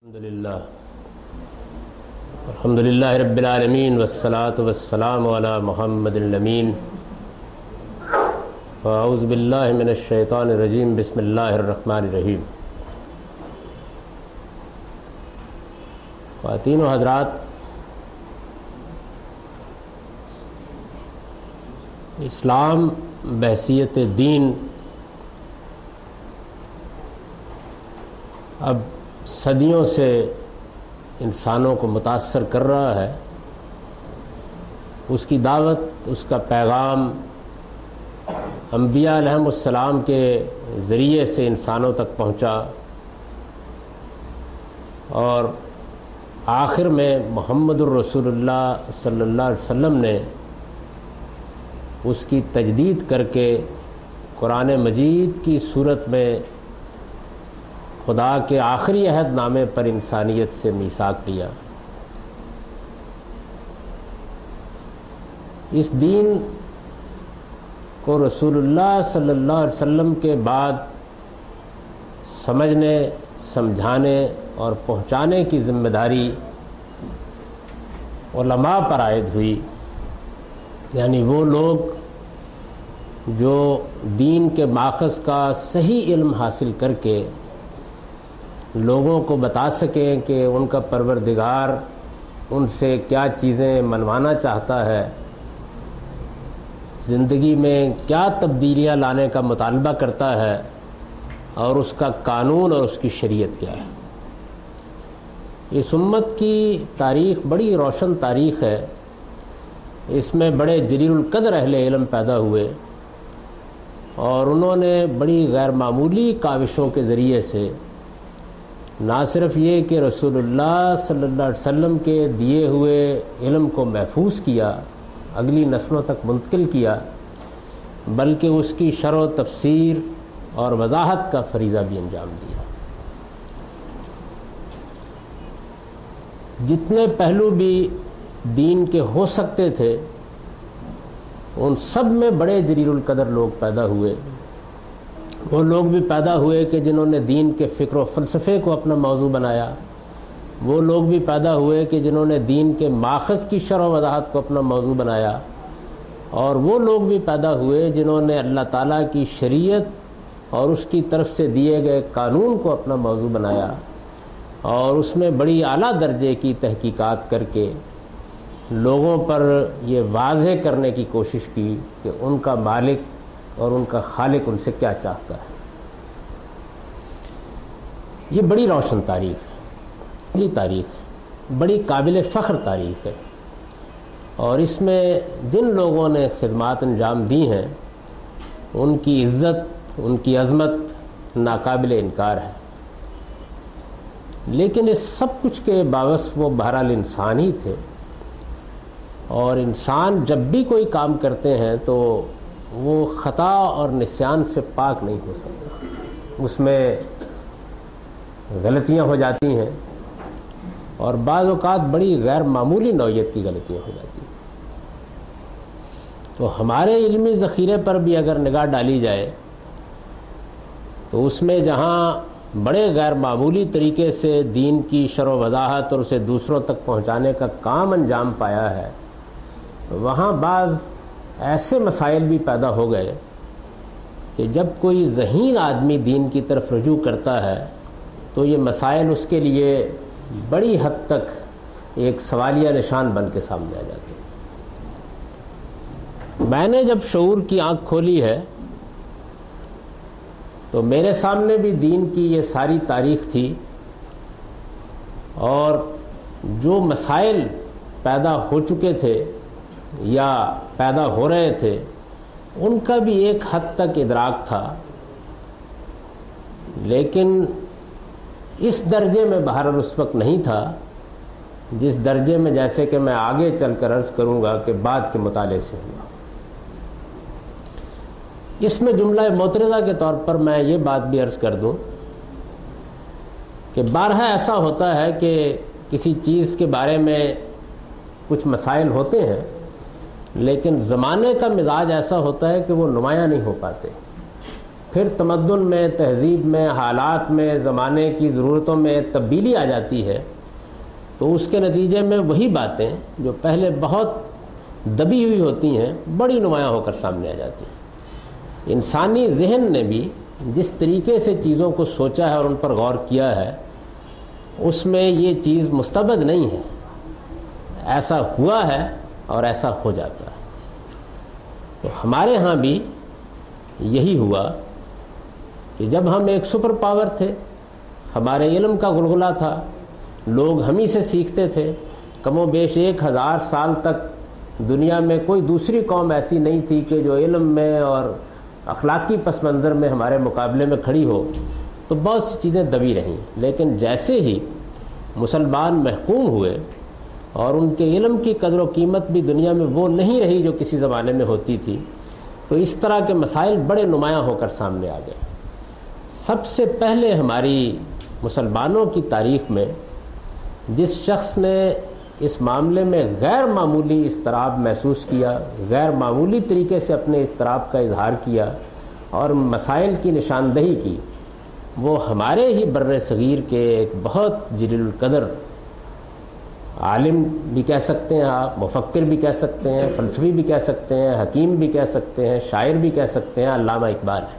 الحمدللہ رب العالمین والصلاة والسلام علی محمد الامین اعوذ باللہ من الشیطان الرجیم بسم اللہ الرحمن الرحیم۔ خواتین و حضرات، اسلام بحیثیت دین اب صدیوں سے انسانوں کو متاثر کر رہا ہے۔ اس کی دعوت، اس کا پیغام انبیاء علیہم السلام کے ذریعے سے انسانوں تک پہنچا، اور آخر میں محمد الرسول اللہ صلی اللہ علیہ وسلم نے اس کی تجدید کر کے قرآن مجید کی صورت میں خدا کے آخری عہد نامے پر انسانیت سے میثاق لیا۔ اس دین کو رسول اللہ صلی اللہ علیہ وسلم کے بعد سمجھنے، سمجھانے اور پہنچانے کی ذمہ داری علماء پر عائد ہوئی، یعنی وہ لوگ جو دین کے ماخذ کا صحیح علم حاصل کر کے لوگوں کو بتا سکیں کہ ان کا پروردگار ان سے کیا چیزیں منوانا چاہتا ہے، زندگی میں کیا تبدیلیاں لانے کا مطالبہ کرتا ہے، اور اس کا قانون اور اس کی شریعت کیا ہے۔ اس امت کی تاریخ بڑی روشن تاریخ ہے۔ اس میں بڑے جلیل القدر اہل علم پیدا ہوئے، اور انہوں نے بڑی غیر معمولی کاوشوں کے ذریعے سے نہ صرف یہ کہ رسول اللہ صلی اللہ علیہ وسلم کے دیے ہوئے علم کو محفوظ کیا، اگلی نسلوں تک منتقل کیا، بلکہ اس کی شرح و تفسیر اور وضاحت کا فریضہ بھی انجام دیا۔ جتنے پہلو بھی دین کے ہو سکتے تھے، ان سب میں بڑے جلیل القدر لوگ پیدا ہوئے۔ وہ لوگ بھی پیدا ہوئے کہ جنہوں نے دین کے فکر و فلسفے کو اپنا موضوع بنایا۔ وہ لوگ بھی پیدا ہوئے کہ جنہوں نے دین کے ماخذ کی شرح و وضاحت کو اپنا موضوع بنایا، اور وہ لوگ بھی پیدا ہوئے جنہوں نے اللہ تعالیٰ کی شریعت اور اس کی طرف سے دیے گئے قانون کو اپنا موضوع بنایا، اور اس میں بڑی اعلیٰ درجے کی تحقیقات کر کے لوگوں پر یہ واضح کرنے کی کوشش کی کہ ان کا مالک اور ان کا خالق ان سے کیا چاہتا ہے۔ یہ بڑی روشن تاریخ ہے، بڑی تاریخ ہے، بڑی قابل فخر تاریخ ہے، اور اس میں جن لوگوں نے خدمات انجام دی ہیں ان کی عزت، ان کی عظمت ناقابل انکار ہے۔ لیکن اس سب کچھ کے باوجود وہ بہرحال انسان ہی تھے، اور انسان جب بھی کوئی کام کرتے ہیں تو وہ خطا اور نسیان سے پاک نہیں ہو سکتا۔ اس میں غلطیاں ہو جاتی ہیں، اور بعض اوقات بڑی غیر معمولی نوعیت کی غلطیاں ہو جاتی ہیں۔ تو ہمارے علمی ذخیرے پر بھی اگر نگاہ ڈالی جائے تو اس میں جہاں بڑے غیر معمولی طریقے سے دین کی شرح و وضاحت اور اسے دوسروں تک پہنچانے کا کام انجام پایا ہے، وہاں بعض ایسے مسائل بھی پیدا ہو گئے کہ جب کوئی ذہین آدمی دین کی طرف رجوع کرتا ہے تو یہ مسائل اس کے لیے بڑی حد تک ایک سوالیہ نشان بن کے سامنے آ جاتے ہیں۔ میں نے جب شعور کی آنکھ کھولی ہے تو میرے سامنے بھی دین کی یہ ساری تاریخ تھی، اور جو مسائل پیدا ہو چکے تھے یا پیدا ہو رہے تھے ان کا بھی ایک حد تک ادراک تھا، لیکن اس درجے میں بہرحال اس وقت نہیں تھا جس درجے میں، جیسے کہ میں آگے چل کر عرض کروں گا، کہ بعد کے مطالعے سے ہوا۔ اس میں جملہ معترضہ کے طور پر میں یہ بات بھی عرض کر دوں کہ بارہا ایسا ہوتا ہے کہ کسی چیز کے بارے میں کچھ مسائل ہوتے ہیں، لیکن زمانے کا مزاج ایسا ہوتا ہے کہ وہ نمایاں نہیں ہو پاتے۔ پھر تمدن میں، تہذیب میں، حالات میں، زمانے کی ضرورتوں میں تبدیلی آ جاتی ہے، تو اس کے نتیجے میں وہی باتیں جو پہلے بہت دبی ہوئی ہوتی ہیں بڑی نمایاں ہو کر سامنے آ جاتی ہیں۔ انسانی ذہن نے بھی جس طریقے سے چیزوں کو سوچا ہے اور ان پر غور کیا ہے، اس میں یہ چیز مستبد نہیں ہے، ایسا ہوا ہے اور ایسا ہو جاتا ہے۔ تو ہمارے ہاں بھی یہی ہوا کہ جب ہم ایک سپر پاور تھے، ہمارے علم کا غلغلہ تھا، لوگ ہم ہی سے سیکھتے تھے، کم و بیش 1000 سال تک دنیا میں کوئی دوسری قوم ایسی نہیں تھی کہ جو علم میں اور اخلاقی پس منظر میں ہمارے مقابلے میں کھڑی ہو، تو بہت سی چیزیں دبی رہیں۔ لیکن جیسے ہی مسلمان محکوم ہوئے اور ان کے علم کی قدر و قیمت بھی دنیا میں وہ نہیں رہی جو کسی زمانے میں ہوتی تھی، تو اس طرح کے مسائل بڑے نمایاں ہو کر سامنے آ گئے۔ سب سے پہلے ہماری مسلمانوں کی تاریخ میں جس شخص نے اس معاملے میں غیر معمولی اضطراب محسوس کیا، غیر معمولی طریقے سے اپنے اضطراب کا اظہار کیا اور مسائل کی نشاندہی کی، وہ ہمارے ہی بر صغیر کے ایک بہت جلیل القدر عالم بھی کہہ سکتے ہیں آپ، مفکر بھی کہہ سکتے ہیں، فلسفی بھی کہہ سکتے ہیں، حکیم بھی کہہ سکتے ہیں، شاعر بھی کہہ سکتے ہیں، علامہ اقبال ہیں۔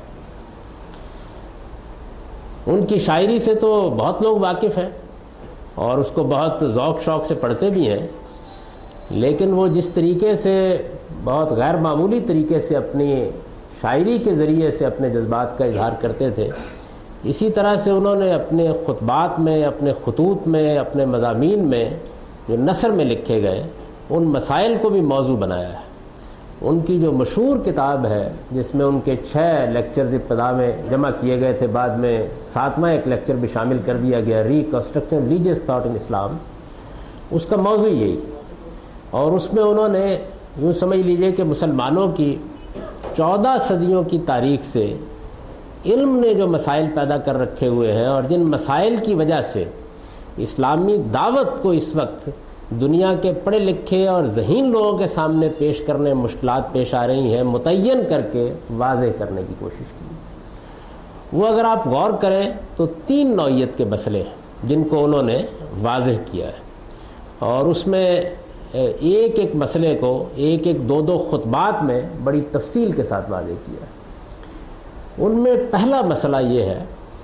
ان کی شاعری سے تو بہت لوگ واقف ہیں اور اس کو بہت ذوق شوق سے پڑھتے بھی ہیں، لیکن وہ جس طریقے سے بہت غیر معمولی طریقے سے اپنی شاعری کے ذریعے سے اپنے جذبات کا اظہار کرتے تھے، اسی طرح سے انہوں نے اپنے خطبات میں، اپنے خطوط میں، اپنے مضامین میں جو نثر میں لکھے گئے ان مسائل کو بھی موضوع بنایا ہے۔ ان کی جو مشہور کتاب ہے جس میں ان کے 6 لیکچرز ابتدا میں جمع کیے گئے تھے، بعد میں 7واں ایک لیکچر بھی شامل کر دیا گیا، reconstruction religious thought in Islam, اس کا موضوع یہی، اور اس میں انہوں نے یوں سمجھ لیجئے کہ مسلمانوں کی 14 صدیوں کی تاریخ سے علم نے جو مسائل پیدا کر رکھے ہوئے ہیں اور جن مسائل کی وجہ سے اسلامی دعوت کو اس وقت دنیا کے پڑھے لکھے اور ذہین لوگوں کے سامنے پیش کرنے مشکلات پیش آ رہی ہیں، متعین کر کے واضح کرنے کی کوشش کی۔ وہ اگر آپ غور کریں تو 3 نوعیت کے مسئلے ہیں جن کو انہوں نے واضح کیا ہے، اور اس میں ایک ایک مسئلے کو ایک ایک 2 خطبات میں بڑی تفصیل کے ساتھ واضح کیا ہے۔ ان میں پہلا مسئلہ یہ ہے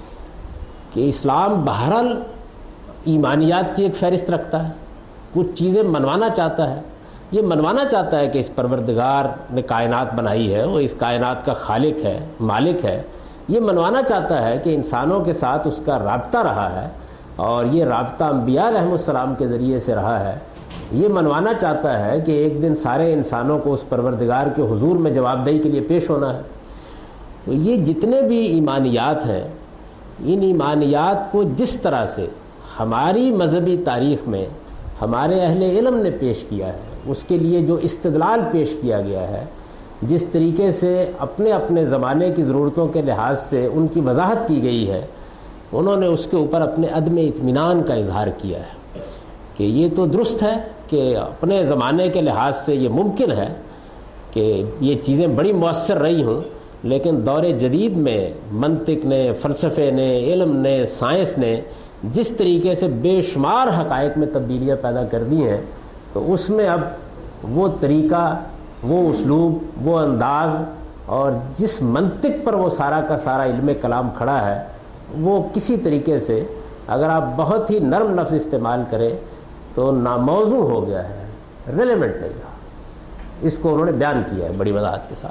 کہ اسلام بہرحال ایمانیات کی ایک فہرست رکھتا ہے، کچھ چیزیں منوانا چاہتا ہے، یہ منوانا چاہتا ہے کہ اس پروردگار نے کائنات بنائی ہے، وہ اس کائنات کا خالق ہے، مالک ہے، یہ منوانا چاہتا ہے کہ انسانوں کے ساتھ اس کا رابطہ رہا ہے اور یہ رابطہ انبیاء علیہ السلام کے ذریعے سے رہا ہے، یہ منوانا چاہتا ہے کہ ایک دن سارے انسانوں کو اس پروردگار کے حضور میں جواب دہی کے لیے پیش ہونا ہے۔ تو یہ جتنے بھی ایمانیات ہیں، ان ایمانیات کو جس طرح سے ہماری مذہبی تاریخ میں ہمارے اہل علم نے پیش کیا ہے، اس کے لیے جو استدلال پیش کیا گیا ہے، جس طریقے سے اپنے اپنے زمانے کی ضرورتوں کے لحاظ سے ان کی وضاحت کی گئی ہے، انہوں نے اس کے اوپر اپنے عدم اطمینان کا اظہار کیا ہے کہ یہ تو درست ہے کہ اپنے زمانے کے لحاظ سے یہ ممکن ہے کہ یہ چیزیں بڑی مؤثر رہی ہوں، لیکن دور جدید میں منطق نے، فلسفے نے، علم نے، سائنس نے جس طریقے سے بے شمار حقائق میں تبدیلیاں پیدا کر دی ہیں، تو اس میں اب وہ طریقہ، وہ اسلوب، وہ انداز اور جس منطق پر وہ سارا کا سارا علم کلام کھڑا ہے، وہ کسی طریقے سے اگر آپ بہت ہی نرم لفظ استعمال کریں تو ناموزوں ہو گیا ہے، ریلیونٹ نہیں رہا۔ اس کو انہوں نے بیان کیا ہے بڑی وضاحت کے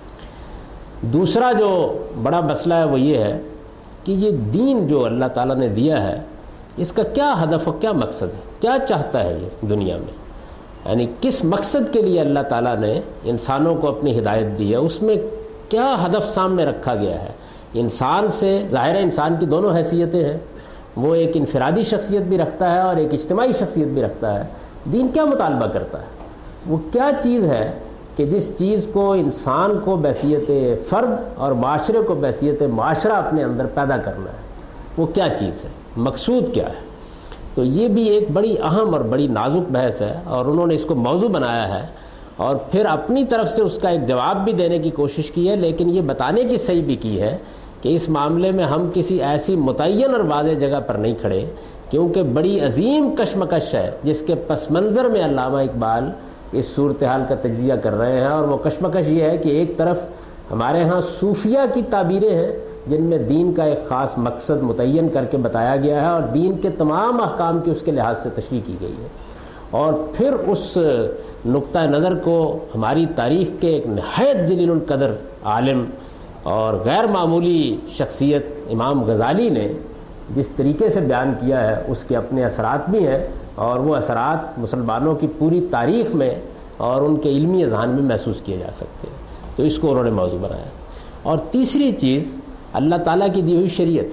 ساتھ۔ دوسرا جو بڑا مسئلہ ہے وہ یہ ہے کہ یہ دین جو اللہ تعالیٰ نے دیا ہے، اس کا کیا ہدف اور کیا مقصد ہے، کیا چاہتا ہے یہ دنیا میں، یعنی کس مقصد کے لیے اللہ تعالیٰ نے انسانوں کو اپنی ہدایت دی ہے، اس میں کیا ہدف سامنے رکھا گیا ہے۔ انسان سے ظاہر ہے انسان کی دونوں حیثیتیں ہیں، وہ ایک انفرادی شخصیت بھی رکھتا ہے اور ایک اجتماعی شخصیت بھی رکھتا ہے۔ دین کیا مطالبہ کرتا ہے، وہ کیا چیز ہے کہ جس چیز کو انسان کو بحیثیت فرد اور معاشرے کو بحیثیت معاشرہ اپنے اندر پیدا کرنا ہے، وہ کیا چیز ہے، مقصود کیا ہے۔ تو یہ بھی ایک بڑی اہم اور بڑی نازک بحث ہے، اور انہوں نے اس کو موضوع بنایا ہے اور پھر اپنی طرف سے اس کا ایک جواب بھی دینے کی کوشش کی ہے، لیکن یہ بتانے کی صحیح بھی کی ہے کہ اس معاملے میں ہم کسی ایسی متعین اور واضح جگہ پر نہیں کھڑے، کیونکہ بڑی عظیم کشمکش ہے جس کے پس منظر میں علامہ اقبال اس صورتحال کا تجزیہ کر رہے ہیں۔ اور وہ کشمکش یہ ہے کہ ایک طرف ہمارے ہاں صوفیہ کی تعبیریں ہیں جن میں دین کا ایک خاص مقصد متعین کر کے بتایا گیا ہے اور دین کے تمام احکام کی اس کے لحاظ سے تشریح کی گئی ہے، اور پھر اس نقطہ نظر کو ہماری تاریخ کے ایک نہایت جلیل القدر عالم اور غیر معمولی شخصیت امام غزالی نے جس طریقے سے بیان کیا ہے اس کے اپنے اثرات بھی ہیں، اور وہ اثرات مسلمانوں کی پوری تاریخ میں اور ان کے علمی اذہان میں محسوس کیے جا سکتے ہیں، تو اس کو انہوں نے موضوع بنایا۔ اور تیسری چیز اللہ تعالیٰ کی دی ہوئی شریعت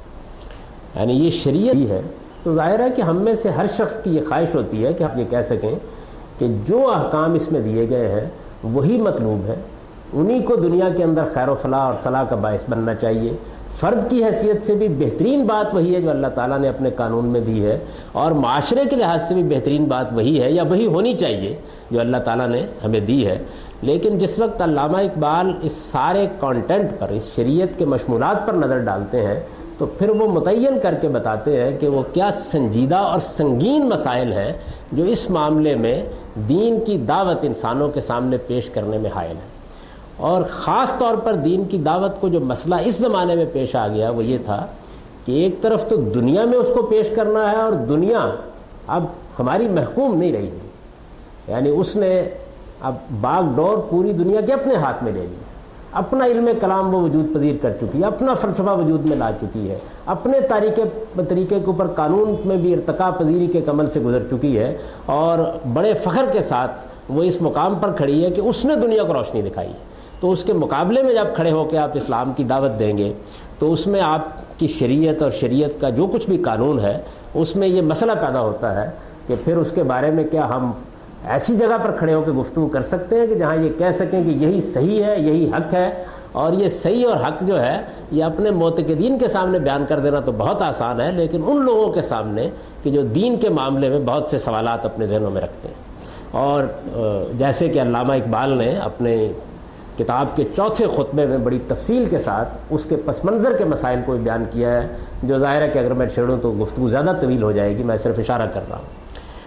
ہے، یعنی یہ شریعت ہی ہے، تو ظاہر ہے کہ ہم میں سے ہر شخص کی یہ خواہش ہوتی ہے کہ آپ یہ کہہ سکیں کہ جو احکام اس میں دیے گئے ہیں وہی مطلوب ہے، انہی کو دنیا کے اندر خیر و فلاح اور صلاح کا باعث بننا چاہیے۔ فرد کی حیثیت سے بھی بہترین بات وہی ہے جو اللہ تعالیٰ نے اپنے قانون میں دی ہے، اور معاشرے کے لحاظ سے بھی بہترین بات وہی ہے یا وہی ہونی چاہیے جو اللہ تعالیٰ نے ہمیں دی ہے۔ لیکن جس وقت علامہ اقبال اس سارے کانٹینٹ پر، اس شریعت کے مشمولات پر نظر ڈالتے ہیں تو پھر وہ متعین کر کے بتاتے ہیں کہ وہ کیا سنجیدہ اور سنگین مسائل ہیں جو اس معاملے میں دین کی دعوت انسانوں کے سامنے پیش کرنے میں حائل ہے۔ اور خاص طور پر دین کی دعوت کو جو مسئلہ اس زمانے میں پیش آ گیا وہ یہ تھا کہ ایک طرف تو دنیا میں اس کو پیش کرنا ہے، اور دنیا اب ہماری محکوم نہیں رہی ہے، یعنی اس نے اب باغ ڈور پوری دنیا کے اپنے ہاتھ میں لے لی، اپنا علم کلام وہ وجود پذیر کر چکی ہے، اپنا فلسفہ وجود میں لا چکی ہے، اپنے طریقے کے اوپر قانون میں بھی ارتقاء پذیری کے عمل سے گزر چکی ہے، اور بڑے فخر کے ساتھ وہ اس مقام پر کھڑی ہے کہ اس نے دنیا کو روشنی دکھائی ہے۔ تو اس کے مقابلے میں جب کھڑے ہو کے آپ اسلام کی دعوت دیں گے تو اس میں آپ کی شریعت اور شریعت کا جو کچھ بھی قانون ہے اس میں یہ مسئلہ پیدا ہوتا ہے کہ پھر اس کے بارے میں کیا ہم ایسی جگہ پر کھڑے ہو کے گفتگو کر سکتے ہیں کہ جہاں یہ کہہ سکیں کہ یہی صحیح ہے، یہی حق ہے، اور یہ صحیح اور حق جو ہے یہ اپنے معتقدین کے سامنے بیان کر دینا تو بہت آسان ہے، لیکن ان لوگوں کے سامنے کہ جو دین کے معاملے میں بہت سے سوالات اپنے ذہنوں میں رکھتے ہیں۔ اور جیسے کہ علامہ اقبال نے اپنے کتاب کے چوتھے خطبے میں بڑی تفصیل کے ساتھ اس کے پس منظر کے مسائل کو بیان کیا ہے، جو ظاہر ہے کہ اگر میں چھیڑوں تو گفتگو زیادہ طویل ہو جائے گی، میں صرف اشارہ کر رہا ہوں۔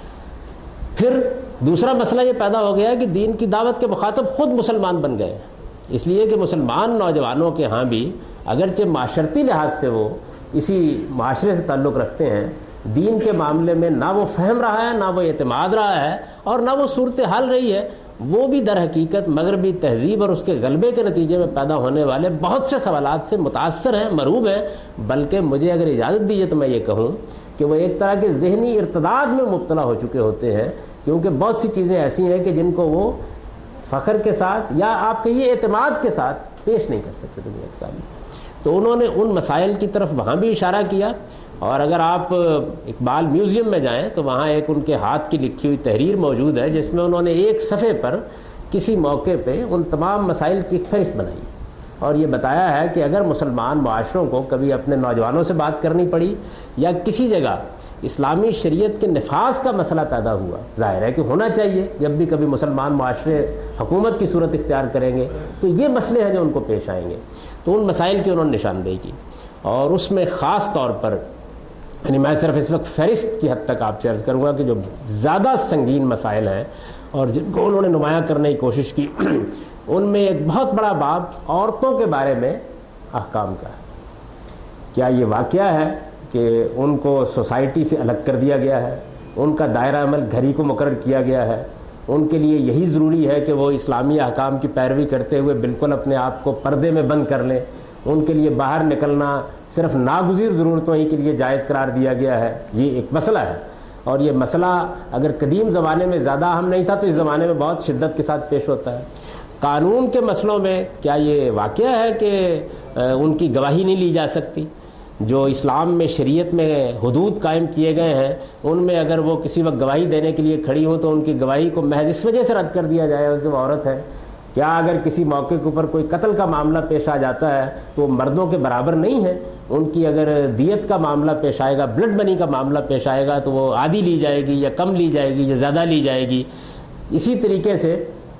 پھر دوسرا مسئلہ یہ پیدا ہو گیا کہ دین کی دعوت کے مخاطب خود مسلمان بن گئے، اس لیے کہ مسلمان نوجوانوں کے ہاں بھی اگرچہ معاشرتی لحاظ سے وہ اسی معاشرے سے تعلق رکھتے ہیں، دین کے معاملے میں نہ وہ فہم رہا ہے، نہ وہ اعتماد رہا ہے، اور نہ وہ صورتحال رہی ہے، وہ بھی در حقیقت مغربی تہذیب اور اس کے غلبے کے نتیجے میں پیدا ہونے والے بہت سے سوالات سے متاثر ہیں، مرعوب ہیں، بلکہ مجھے اگر اجازت دیجیے تو میں یہ کہوں کہ وہ ایک طرح کے ذہنی ارتداد میں مبتلا ہو چکے ہوتے ہیں، کیونکہ بہت سی چیزیں ایسی ہیں کہ جن کو وہ فخر کے ساتھ یا آپ کہیے اعتماد کے ساتھ پیش نہیں کر سکتے دنیا کے سامنے۔ تو انہوں نے ان مسائل کی طرف وہاں بھی اشارہ کیا، اور اگر آپ اقبال میوزیم میں جائیں تو وہاں ایک ان کے ہاتھ کی لکھی ہوئی تحریر موجود ہے جس میں انہوں نے ایک صفحے پر کسی موقع پہ ان تمام مسائل کی ایک فہرست بنائی، اور یہ بتایا ہے کہ اگر مسلمان معاشروں کو کبھی اپنے نوجوانوں سے بات کرنی پڑی یا کسی جگہ اسلامی شریعت کے نفاذ کا مسئلہ پیدا ہوا، ظاہر ہے کہ ہونا چاہیے جب بھی کبھی مسلمان معاشرے حکومت کی صورت اختیار کریں گے تو یہ مسئلے ہیں جو ان کو پیش آئیں گے، تو ان مسائل کی انہوں نے نشاندہی کی، اور اس میں خاص طور پر یعنی میں صرف اس وقت فہرست کی حد تک آپ سے عرض کروں گا کہ جو زیادہ سنگین مسائل ہیں اور جن کو انہوں نے نمایاں کرنے کی کوشش کی، ان میں ایک بہت بڑا باب عورتوں کے بارے میں احکام کا ہے۔ کیا یہ واقعہ ہے کہ ان کو سوسائٹی سے الگ کر دیا گیا ہے، ان کا دائرہ عمل گھر ہی کو مقرر کیا گیا ہے، ان کے لیے یہی ضروری ہے کہ وہ اسلامی احکام کی پیروی کرتے ہوئے بالکل اپنے آپ کو پردے میں بند کر لیں، ان کے لیے باہر نکلنا صرف ناگزیر ضرورتوں ہی کے لیے جائز قرار دیا گیا ہے؟ یہ ایک مسئلہ ہے، اور یہ مسئلہ اگر قدیم زمانے میں زیادہ اہم نہیں تھا تو اس زمانے میں بہت شدت کے ساتھ پیش ہوتا ہے۔ قانون کے مسئلوں میں کیا یہ واقعہ ہے کہ ان کی گواہی نہیں لی جا سکتی؟ جو اسلام میں شریعت میں حدود قائم کیے گئے ہیں ان میں اگر وہ کسی وقت گواہی دینے کے لیے کھڑی ہوں تو ان کی گواہی کو محض اس وجہ سے رد کر دیا جائے گا کہ وہ عورت ہے؟ کیا اگر کسی موقع کے اوپر کوئی قتل کا معاملہ پیش آ جاتا ہے تو وہ مردوں کے برابر نہیں ہے؟ ان کی اگر دیت کا معاملہ پیش آئے گا، بلڈ منی کا معاملہ پیش آئے گا تو وہ آدھی لی جائے گی یا کم لی جائے گی یا زیادہ لی جائے گی؟ اسی طریقے سے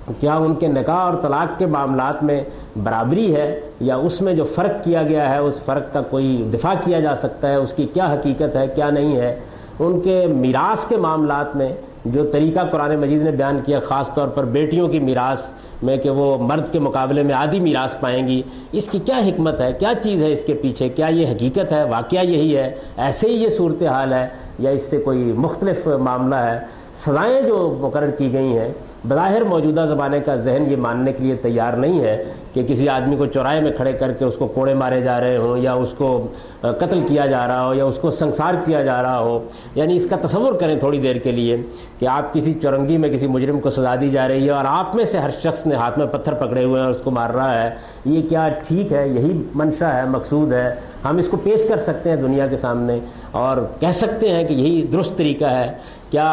کیا ان کے نکاح اور طلاق کے معاملات میں برابری ہے، یا اس میں جو فرق کیا گیا ہے اس فرق کا کوئی دفاع کیا جا سکتا ہے، اس کی کیا حقیقت ہے کیا نہیں ہے، ان کے میراث کے معاملات میں جو طریقہ قرآن مجید نے بیان کیا، خاص طور پر بیٹیوں کی میراث میں کہ وہ مرد کے مقابلے میں آدھی میراث پائیں گی، اس کی کیا حکمت ہے، کیا چیز ہے اس کے پیچھے، کیا یہ حقیقت ہے، واقعہ یہی ہے، ایسے ہی یہ صورتحال ہے، یا اس سے کوئی مختلف معاملہ ہے۔ سزائیں جو مقرر کی گئی ہیں، بظاہر موجودہ زمانے کا ذہن یہ ماننے کے لیے تیار نہیں ہے کہ کسی آدمی کو چوراہے میں کھڑے کر کے اس کو کوڑے مارے جا رہے ہوں، یا اس کو قتل کیا جا رہا ہو، یا اس کو سنسار کیا جا رہا ہو۔ یعنی اس کا تصور کریں تھوڑی دیر کے لیے کہ آپ کسی چورنگی میں کسی مجرم کو سزا دی جا رہی ہے، اور آپ میں سے ہر شخص نے ہاتھ میں پتھر پکڑے ہوئے ہیں اور اس کو مار رہا ہے۔ یہ کیا ٹھیک ہے؟ یہی منشا ہے، مقصود ہے؟ ہم اس کو پیش کر سکتے ہیں دنیا کے سامنے اور کہہ سکتے ہیں کہ یہی درست طریقہ ہے؟ کیا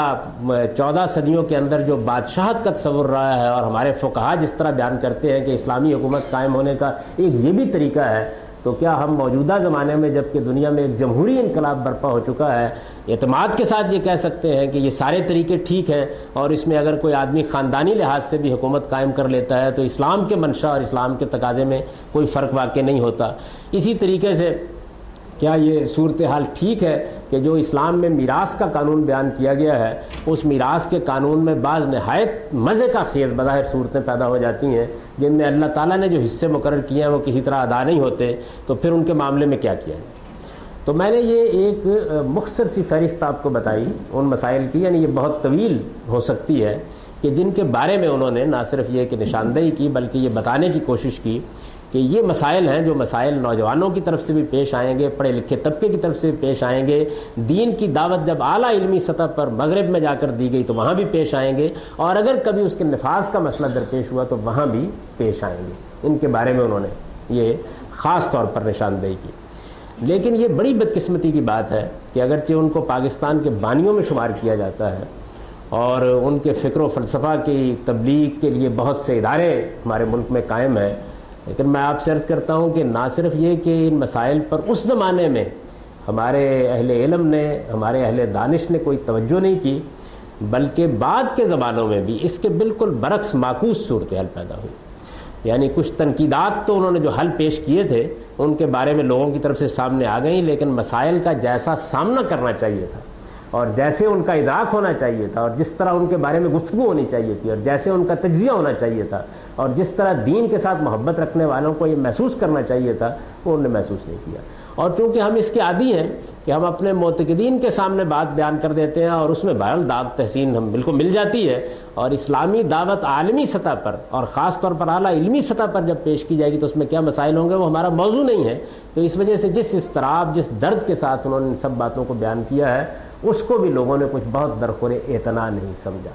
14 صدیوں کے اندر جو بادشاہت کا تصور رہا ہے، اور ہمارے فقہا جس طرح بیان کرتے ہیں کہ اسلامی حکومت قائم ہونے کا ایک یہ بھی طریقہ ہے، تو کیا ہم موجودہ زمانے میں جب کہ دنیا میں ایک جمہوری انقلاب برپا ہو چکا ہے، اعتماد کے ساتھ یہ کہہ سکتے ہیں کہ یہ سارے طریقے ٹھیک ہیں، اور اس میں اگر کوئی آدمی خاندانی لحاظ سے بھی حکومت قائم کر لیتا ہے تو اسلام کے منشا اور اسلام کے تقاضے میں کوئی فرق واقع نہیں ہوتا؟ اسی طریقے سے کیا یہ صورتحال ٹھیک ہے کہ جو اسلام میں میراث کا قانون بیان کیا گیا ہے، اس میراث کے قانون میں بعض نہایت مزے کا خیز بظاہر صورتیں پیدا ہو جاتی ہیں جن میں اللہ تعالیٰ نے جو حصے مقرر کیے ہیں وہ کسی طرح ادا نہیں ہوتے، تو پھر ان کے معاملے میں کیا کیا ہے؟ تو میں نے یہ ایک مختصر سی فہرست آپ کو بتائی ان مسائل کی، یعنی یہ بہت طویل ہو سکتی ہے، کہ جن کے بارے میں انہوں نے نہ صرف یہ کہ نشاندہی کی بلکہ یہ بتانے کی کوشش کی کہ یہ مسائل ہیں جو مسائل نوجوانوں کی طرف سے بھی پیش آئیں گے، پڑھے لکھے طبقے کی طرف سے بھی پیش آئیں گے، دین کی دعوت جب اعلیٰ علمی سطح پر مغرب میں جا کر دی گئی تو وہاں بھی پیش آئیں گے، اور اگر کبھی اس کے نفاذ کا مسئلہ درپیش ہوا تو وہاں بھی پیش آئیں گے۔ ان کے بارے میں انہوں نے یہ خاص طور پر نشاندہی کی۔ لیکن یہ بڑی بدقسمتی کی بات ہے کہ اگرچہ ان کو پاکستان کے بانیوں میں شمار کیا جاتا ہے، اور ان کے فکر و فلسفہ کی تبلیغ کے لیے بہت سے ادارے ہمارے ملک میں قائم ہیں، لیکن میں آپ سے عرض کرتا ہوں کہ نہ صرف یہ کہ ان مسائل پر اس زمانے میں ہمارے اہل علم نے، ہمارے اہل دانش نے کوئی توجہ نہیں کی، بلکہ بعد کے زمانوں میں بھی اس کے بالکل برعکس معکوس صورتحال پیدا ہوئی۔ یعنی کچھ تنقیدات تو انہوں نے جو حل پیش کیے تھے ان کے بارے میں لوگوں کی طرف سے سامنے آ گئیں، لیکن مسائل کا جیسا سامنا کرنا چاہیے تھا، اور جیسے ان کا ادراک ہونا چاہیے تھا، اور جس طرح ان کے بارے میں گفتگو ہونی چاہیے تھی، اور جیسے ان کا تجزیہ ہونا چاہیے تھا، اور جس طرح دین کے ساتھ محبت رکھنے والوں کو یہ محسوس کرنا چاہیے تھا، وہ انہوں نے محسوس نہیں کیا۔ اور چونکہ ہم اس کے عادی ہیں کہ ہم اپنے معتقدین کے سامنے بات بیان کر دیتے ہیں، اور اس میں بہرحال داد تحسین ہم بالکل مل جاتی ہے، اور اسلامی دعوت عالمی سطح پر اور خاص طور پر اعلیٰ علمی سطح پر جب پیش کی جائے گی تو اس میں کیا مسائل ہوں گے وہ ہمارا موضوع نہیں ہے۔ تو اس وجہ سے جس اضطراب، جس درد کے ساتھ انہوں نے ان سب باتوں کو بیان کیا ہے، اس کو بھی لوگوں نے کچھ بہت درخور اعتنا نہیں سمجھا۔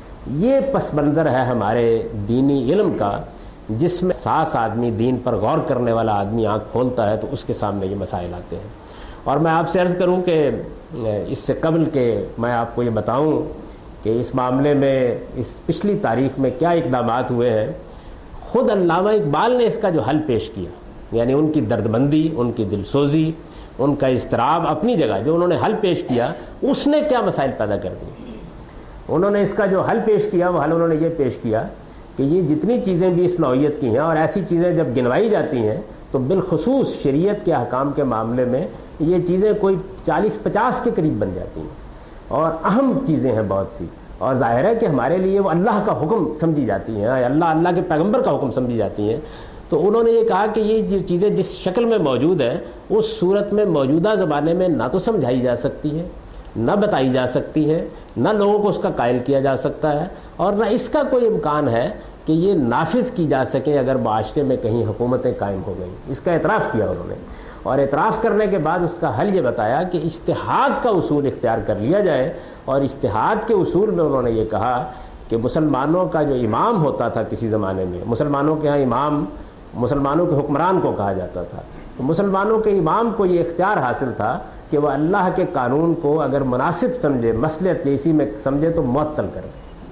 یہ پس منظر ہے ہمارے دینی علم کا، جس میں ساس آدمی، دین پر غور کرنے والا آدمی آنکھ کھولتا ہے تو اس کے سامنے یہ مسائل آتے ہیں۔ اور میں آپ سے عرض کروں کہ اس سے قبل کہ میں آپ کو یہ بتاؤں کہ اس معاملے میں اس پچھلی تاریخ میں کیا اقدامات ہوئے ہیں، خود علامہ اقبال نے اس کا جو حل پیش کیا، یعنی ان کی دردمندی، ان کی دلسوزی، ان کا اضطراب اپنی جگہ، جو انہوں نے حل پیش کیا اس نے کیا مسائل پیدا کر دی۔ انہوں نے اس کا جو حل پیش کیا وہ حل انہوں نے یہ پیش کیا کہ یہ جتنی چیزیں بھی اس نوعیت کی ہیں، اور ایسی چیزیں جب گنوائی جاتی ہیں تو بالخصوص شریعت کے احکام کے معاملے میں یہ چیزیں کوئی 40-50 کے قریب بن جاتی ہیں، اور اہم چیزیں ہیں بہت سی، اور ظاہر ہے کہ ہمارے لیے وہ اللہ کا حکم سمجھی جاتی ہیں، اللہ کے پیغمبر کا حکم سمجھی جاتی ہیں۔ تو انہوں نے یہ کہا کہ یہ چیزیں جس شکل میں موجود ہیں اس صورت میں موجودہ زمانے میں نہ تو سمجھائی جا سکتی ہے، نہ بتائی جا سکتی ہے، نہ لوگوں کو اس کا قائل کیا جا سکتا ہے، اور نہ اس کا کوئی امکان ہے کہ یہ نافذ کی جا سکے اگر معاشرے میں کہیں حکومتیں قائم ہو گئیں۔ اس کا اعتراف کیا انہوں نے، اور اعتراف کرنے کے بعد اس کا حل یہ بتایا کہ اجتہاد کا اصول اختیار کر لیا جائے، اور اجتہاد کے اصول میں انہوں نے یہ کہا کہ مسلمانوں کا جو امام ہوتا تھا کسی زمانے میں، مسلمانوں کے ہاں امام مسلمانوں کے حکمران کو کہا جاتا تھا، تو مسلمانوں کے امام کو یہ اختیار حاصل تھا کہ وہ اللہ کے قانون کو اگر مناسب سمجھے، مصلحت یا اسی میں سمجھے تو معطل کرے۔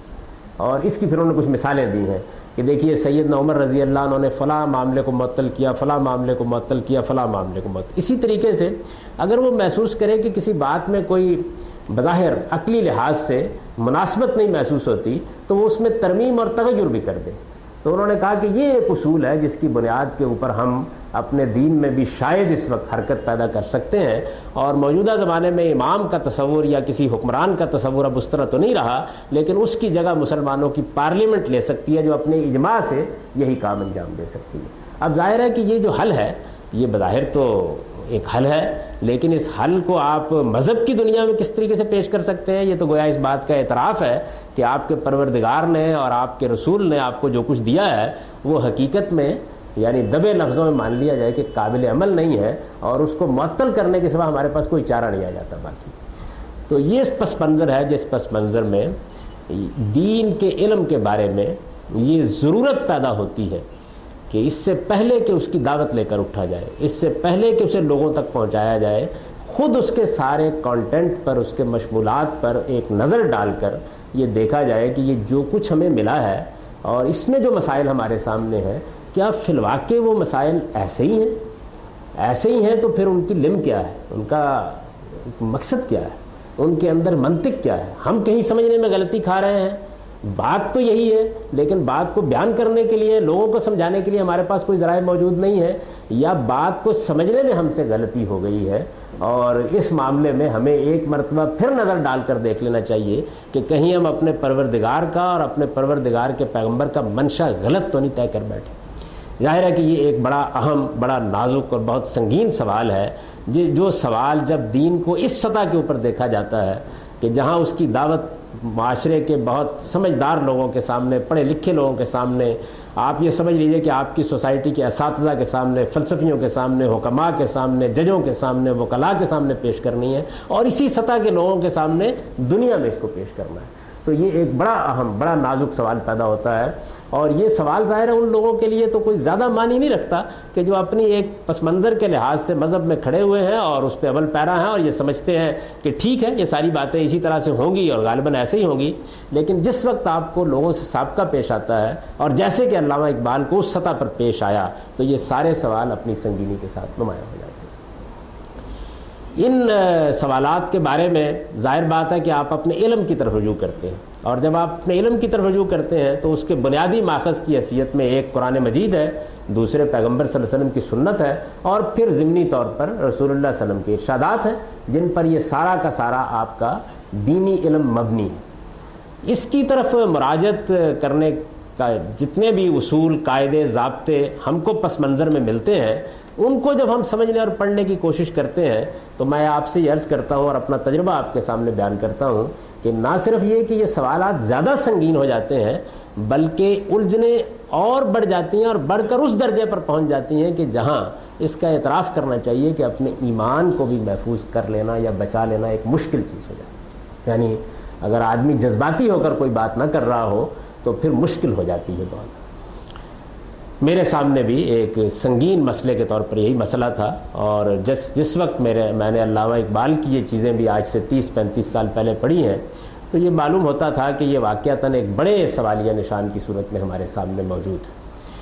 اور اس کی پھر انہوں نے کچھ مثالیں دی ہیں کہ دیکھیے سیدنا عمر رضی اللہ عنہ نے فلاں معاملے کو معطل کیا، فلاں معاملے کو معطل کیا، فلاں معاملے کو معطل۔ اسی طریقے سے اگر وہ محسوس کرے کہ کسی بات میں کوئی بظاہر عقلی لحاظ سے مناسبت نہیں محسوس ہوتی تو وہ اس میں ترمیم اور تغیر بھی کر دیں. تو انہوں نے کہا کہ یہ ایک اصول ہے جس کی بنیاد کے اوپر ہم اپنے دین میں بھی شاید اس وقت حرکت پیدا کر سکتے ہیں. اور موجودہ زمانے میں امام کا تصور یا کسی حکمران کا تصور اب اس طرح تو نہیں رہا، لیکن اس کی جگہ مسلمانوں کی پارلیمنٹ لے سکتی ہے جو اپنے اجماع سے یہی کام انجام دے سکتی ہے. اب ظاہر ہے کہ یہ جو حل ہے یہ بظاہر تو ایک حل ہے، لیکن اس حل کو آپ مذہب کی دنیا میں کس طریقے سے پیش کر سکتے ہیں؟ یہ تو گویا اس بات کا اعتراف ہے کہ آپ کے پروردگار نے اور آپ کے رسول نے آپ کو جو کچھ دیا ہے وہ حقیقت میں یعنی دبے لفظوں میں مان لیا جائے کہ قابل عمل نہیں ہے، اور اس کو معطل کرنے کے سوا ہمارے پاس کوئی چارہ نہیں آ جاتا باقی. تو یہ پس منظر ہے جس پس منظر میں دین کے علم کے بارے میں یہ ضرورت پیدا ہوتی ہے کہ اس سے پہلے کہ اس کی دعوت لے کر اٹھا جائے، اس سے پہلے کہ اسے لوگوں تک پہنچایا جائے، خود اس کے سارے کانٹینٹ پر، اس کے مشمولات پر ایک نظر ڈال کر یہ دیکھا جائے کہ یہ جو کچھ ہمیں ملا ہے اور اس میں جو مسائل ہمارے سامنے ہیں کیا فی الواقع وہ مسائل ایسے ہی ہیں؟ ایسے ہی ہیں تو پھر ان کی لم کیا ہے، ان کا مقصد کیا ہے، ان کے اندر منطق کیا ہے؟ ہم کہیں سمجھنے میں غلطی کھا رہے ہیں، بات تو یہی ہے لیکن بات کو بیان کرنے کے لیے، لوگوں کو سمجھانے کے لیے ہمارے پاس کوئی ذرائع موجود نہیں ہے، یا بات کو سمجھنے میں ہم سے غلطی ہو گئی ہے. اور اس معاملے میں ہمیں ایک مرتبہ پھر نظر ڈال کر دیکھ لینا چاہیے کہ کہیں ہم اپنے پروردگار کا اور اپنے پروردگار کے پیغمبر کا منشا غلط تو نہیں طے کر بیٹھے. ظاہر ہے کہ یہ ایک بڑا اہم، بڑا نازک اور بہت سنگین سوال ہے، جو سوال جب دین کو اس سطح کے اوپر دیکھا جاتا ہے کہ جہاں اس کی دعوت معاشرے کے بہت سمجھدار لوگوں کے سامنے، پڑھے لکھے لوگوں کے سامنے، آپ یہ سمجھ لیجئے کہ آپ کی سوسائٹی کے اساتذہ کے سامنے، فلسفیوں کے سامنے، حکماء کے سامنے، ججوں کے سامنے، وکلاء کے سامنے پیش کرنی ہے، اور اسی سطح کے لوگوں کے سامنے دنیا میں اس کو پیش کرنا ہے. تو یہ ایک بڑا اہم، بڑا نازک سوال پیدا ہوتا ہے. اور یہ سوال ظاہر ہے ان لوگوں کے لیے تو کوئی زیادہ معنی نہیں رکھتا کہ جو اپنی ایک پس منظر کے لحاظ سے مذہب میں کھڑے ہوئے ہیں اور اس پہ عمل پیرا ہیں اور یہ سمجھتے ہیں کہ ٹھیک ہے یہ ساری باتیں اسی طرح سے ہوں گی اور غالباً ایسے ہی ہوں گی. لیکن جس وقت آپ کو لوگوں سے سابقہ پیش آتا ہے اور جیسے کہ علامہ اقبال کو اس سطح پر پیش آیا تو یہ سارے سوال اپنی سنگینی کے ساتھ نمایاں ہو جاتے ہیں. ان سوالات کے بارے میں ظاہر بات ہے کہ آپ اپنے علم کی طرف رجوع کرتے ہیں، اور جب آپ اپنے علم کی طرف رجوع کرتے ہیں تو اس کے بنیادی ماخذ کی حیثیت میں ایک قرآن مجید ہے، دوسرے پیغمبر صلی اللہ علیہ وسلم کی سنت ہے، اور پھر ضمنی طور پر رسول اللہ صلی اللہ علیہ وسلم کے ارشادات ہیں جن پر یہ سارا کا سارا آپ کا دینی علم مبنی ہے. اس کی طرف مراجعت کرنے کا جتنے بھی اصول، قاعدے، ضابطے ہم کو پس منظر میں ملتے ہیں، ان کو جب ہم سمجھنے اور پڑھنے کی کوشش کرتے ہیں تو میں آپ سے یہ عرض کرتا ہوں اور اپنا تجربہ آپ کے سامنے بیان کرتا ہوں کہ نہ صرف یہ کہ یہ سوالات زیادہ سنگین ہو جاتے ہیں بلکہ الجھنیں اور بڑھ جاتی ہیں، اور بڑھ کر اس درجے پر پہنچ جاتی ہیں کہ جہاں اس کا اعتراف کرنا چاہیے کہ اپنے ایمان کو بھی محفوظ کر لینا یا بچا لینا ایک مشکل چیز ہو جاتی ہے. یعنی اگر آدمی جذباتی ہو کر کوئی بات نہ کر رہا ہو تو پھر مشکل ہو جاتی ہے بہت. میرے سامنے بھی ایک سنگین مسئلے کے طور پر یہی مسئلہ تھا، اور جس وقت میں نے علامہ اقبال کی یہ چیزیں بھی آج سے 30-35 سال پہلے پڑھی ہیں تو یہ معلوم ہوتا تھا کہ یہ واقعتاً ایک بڑے سوالیہ نشان کی صورت میں ہمارے سامنے موجود ہے.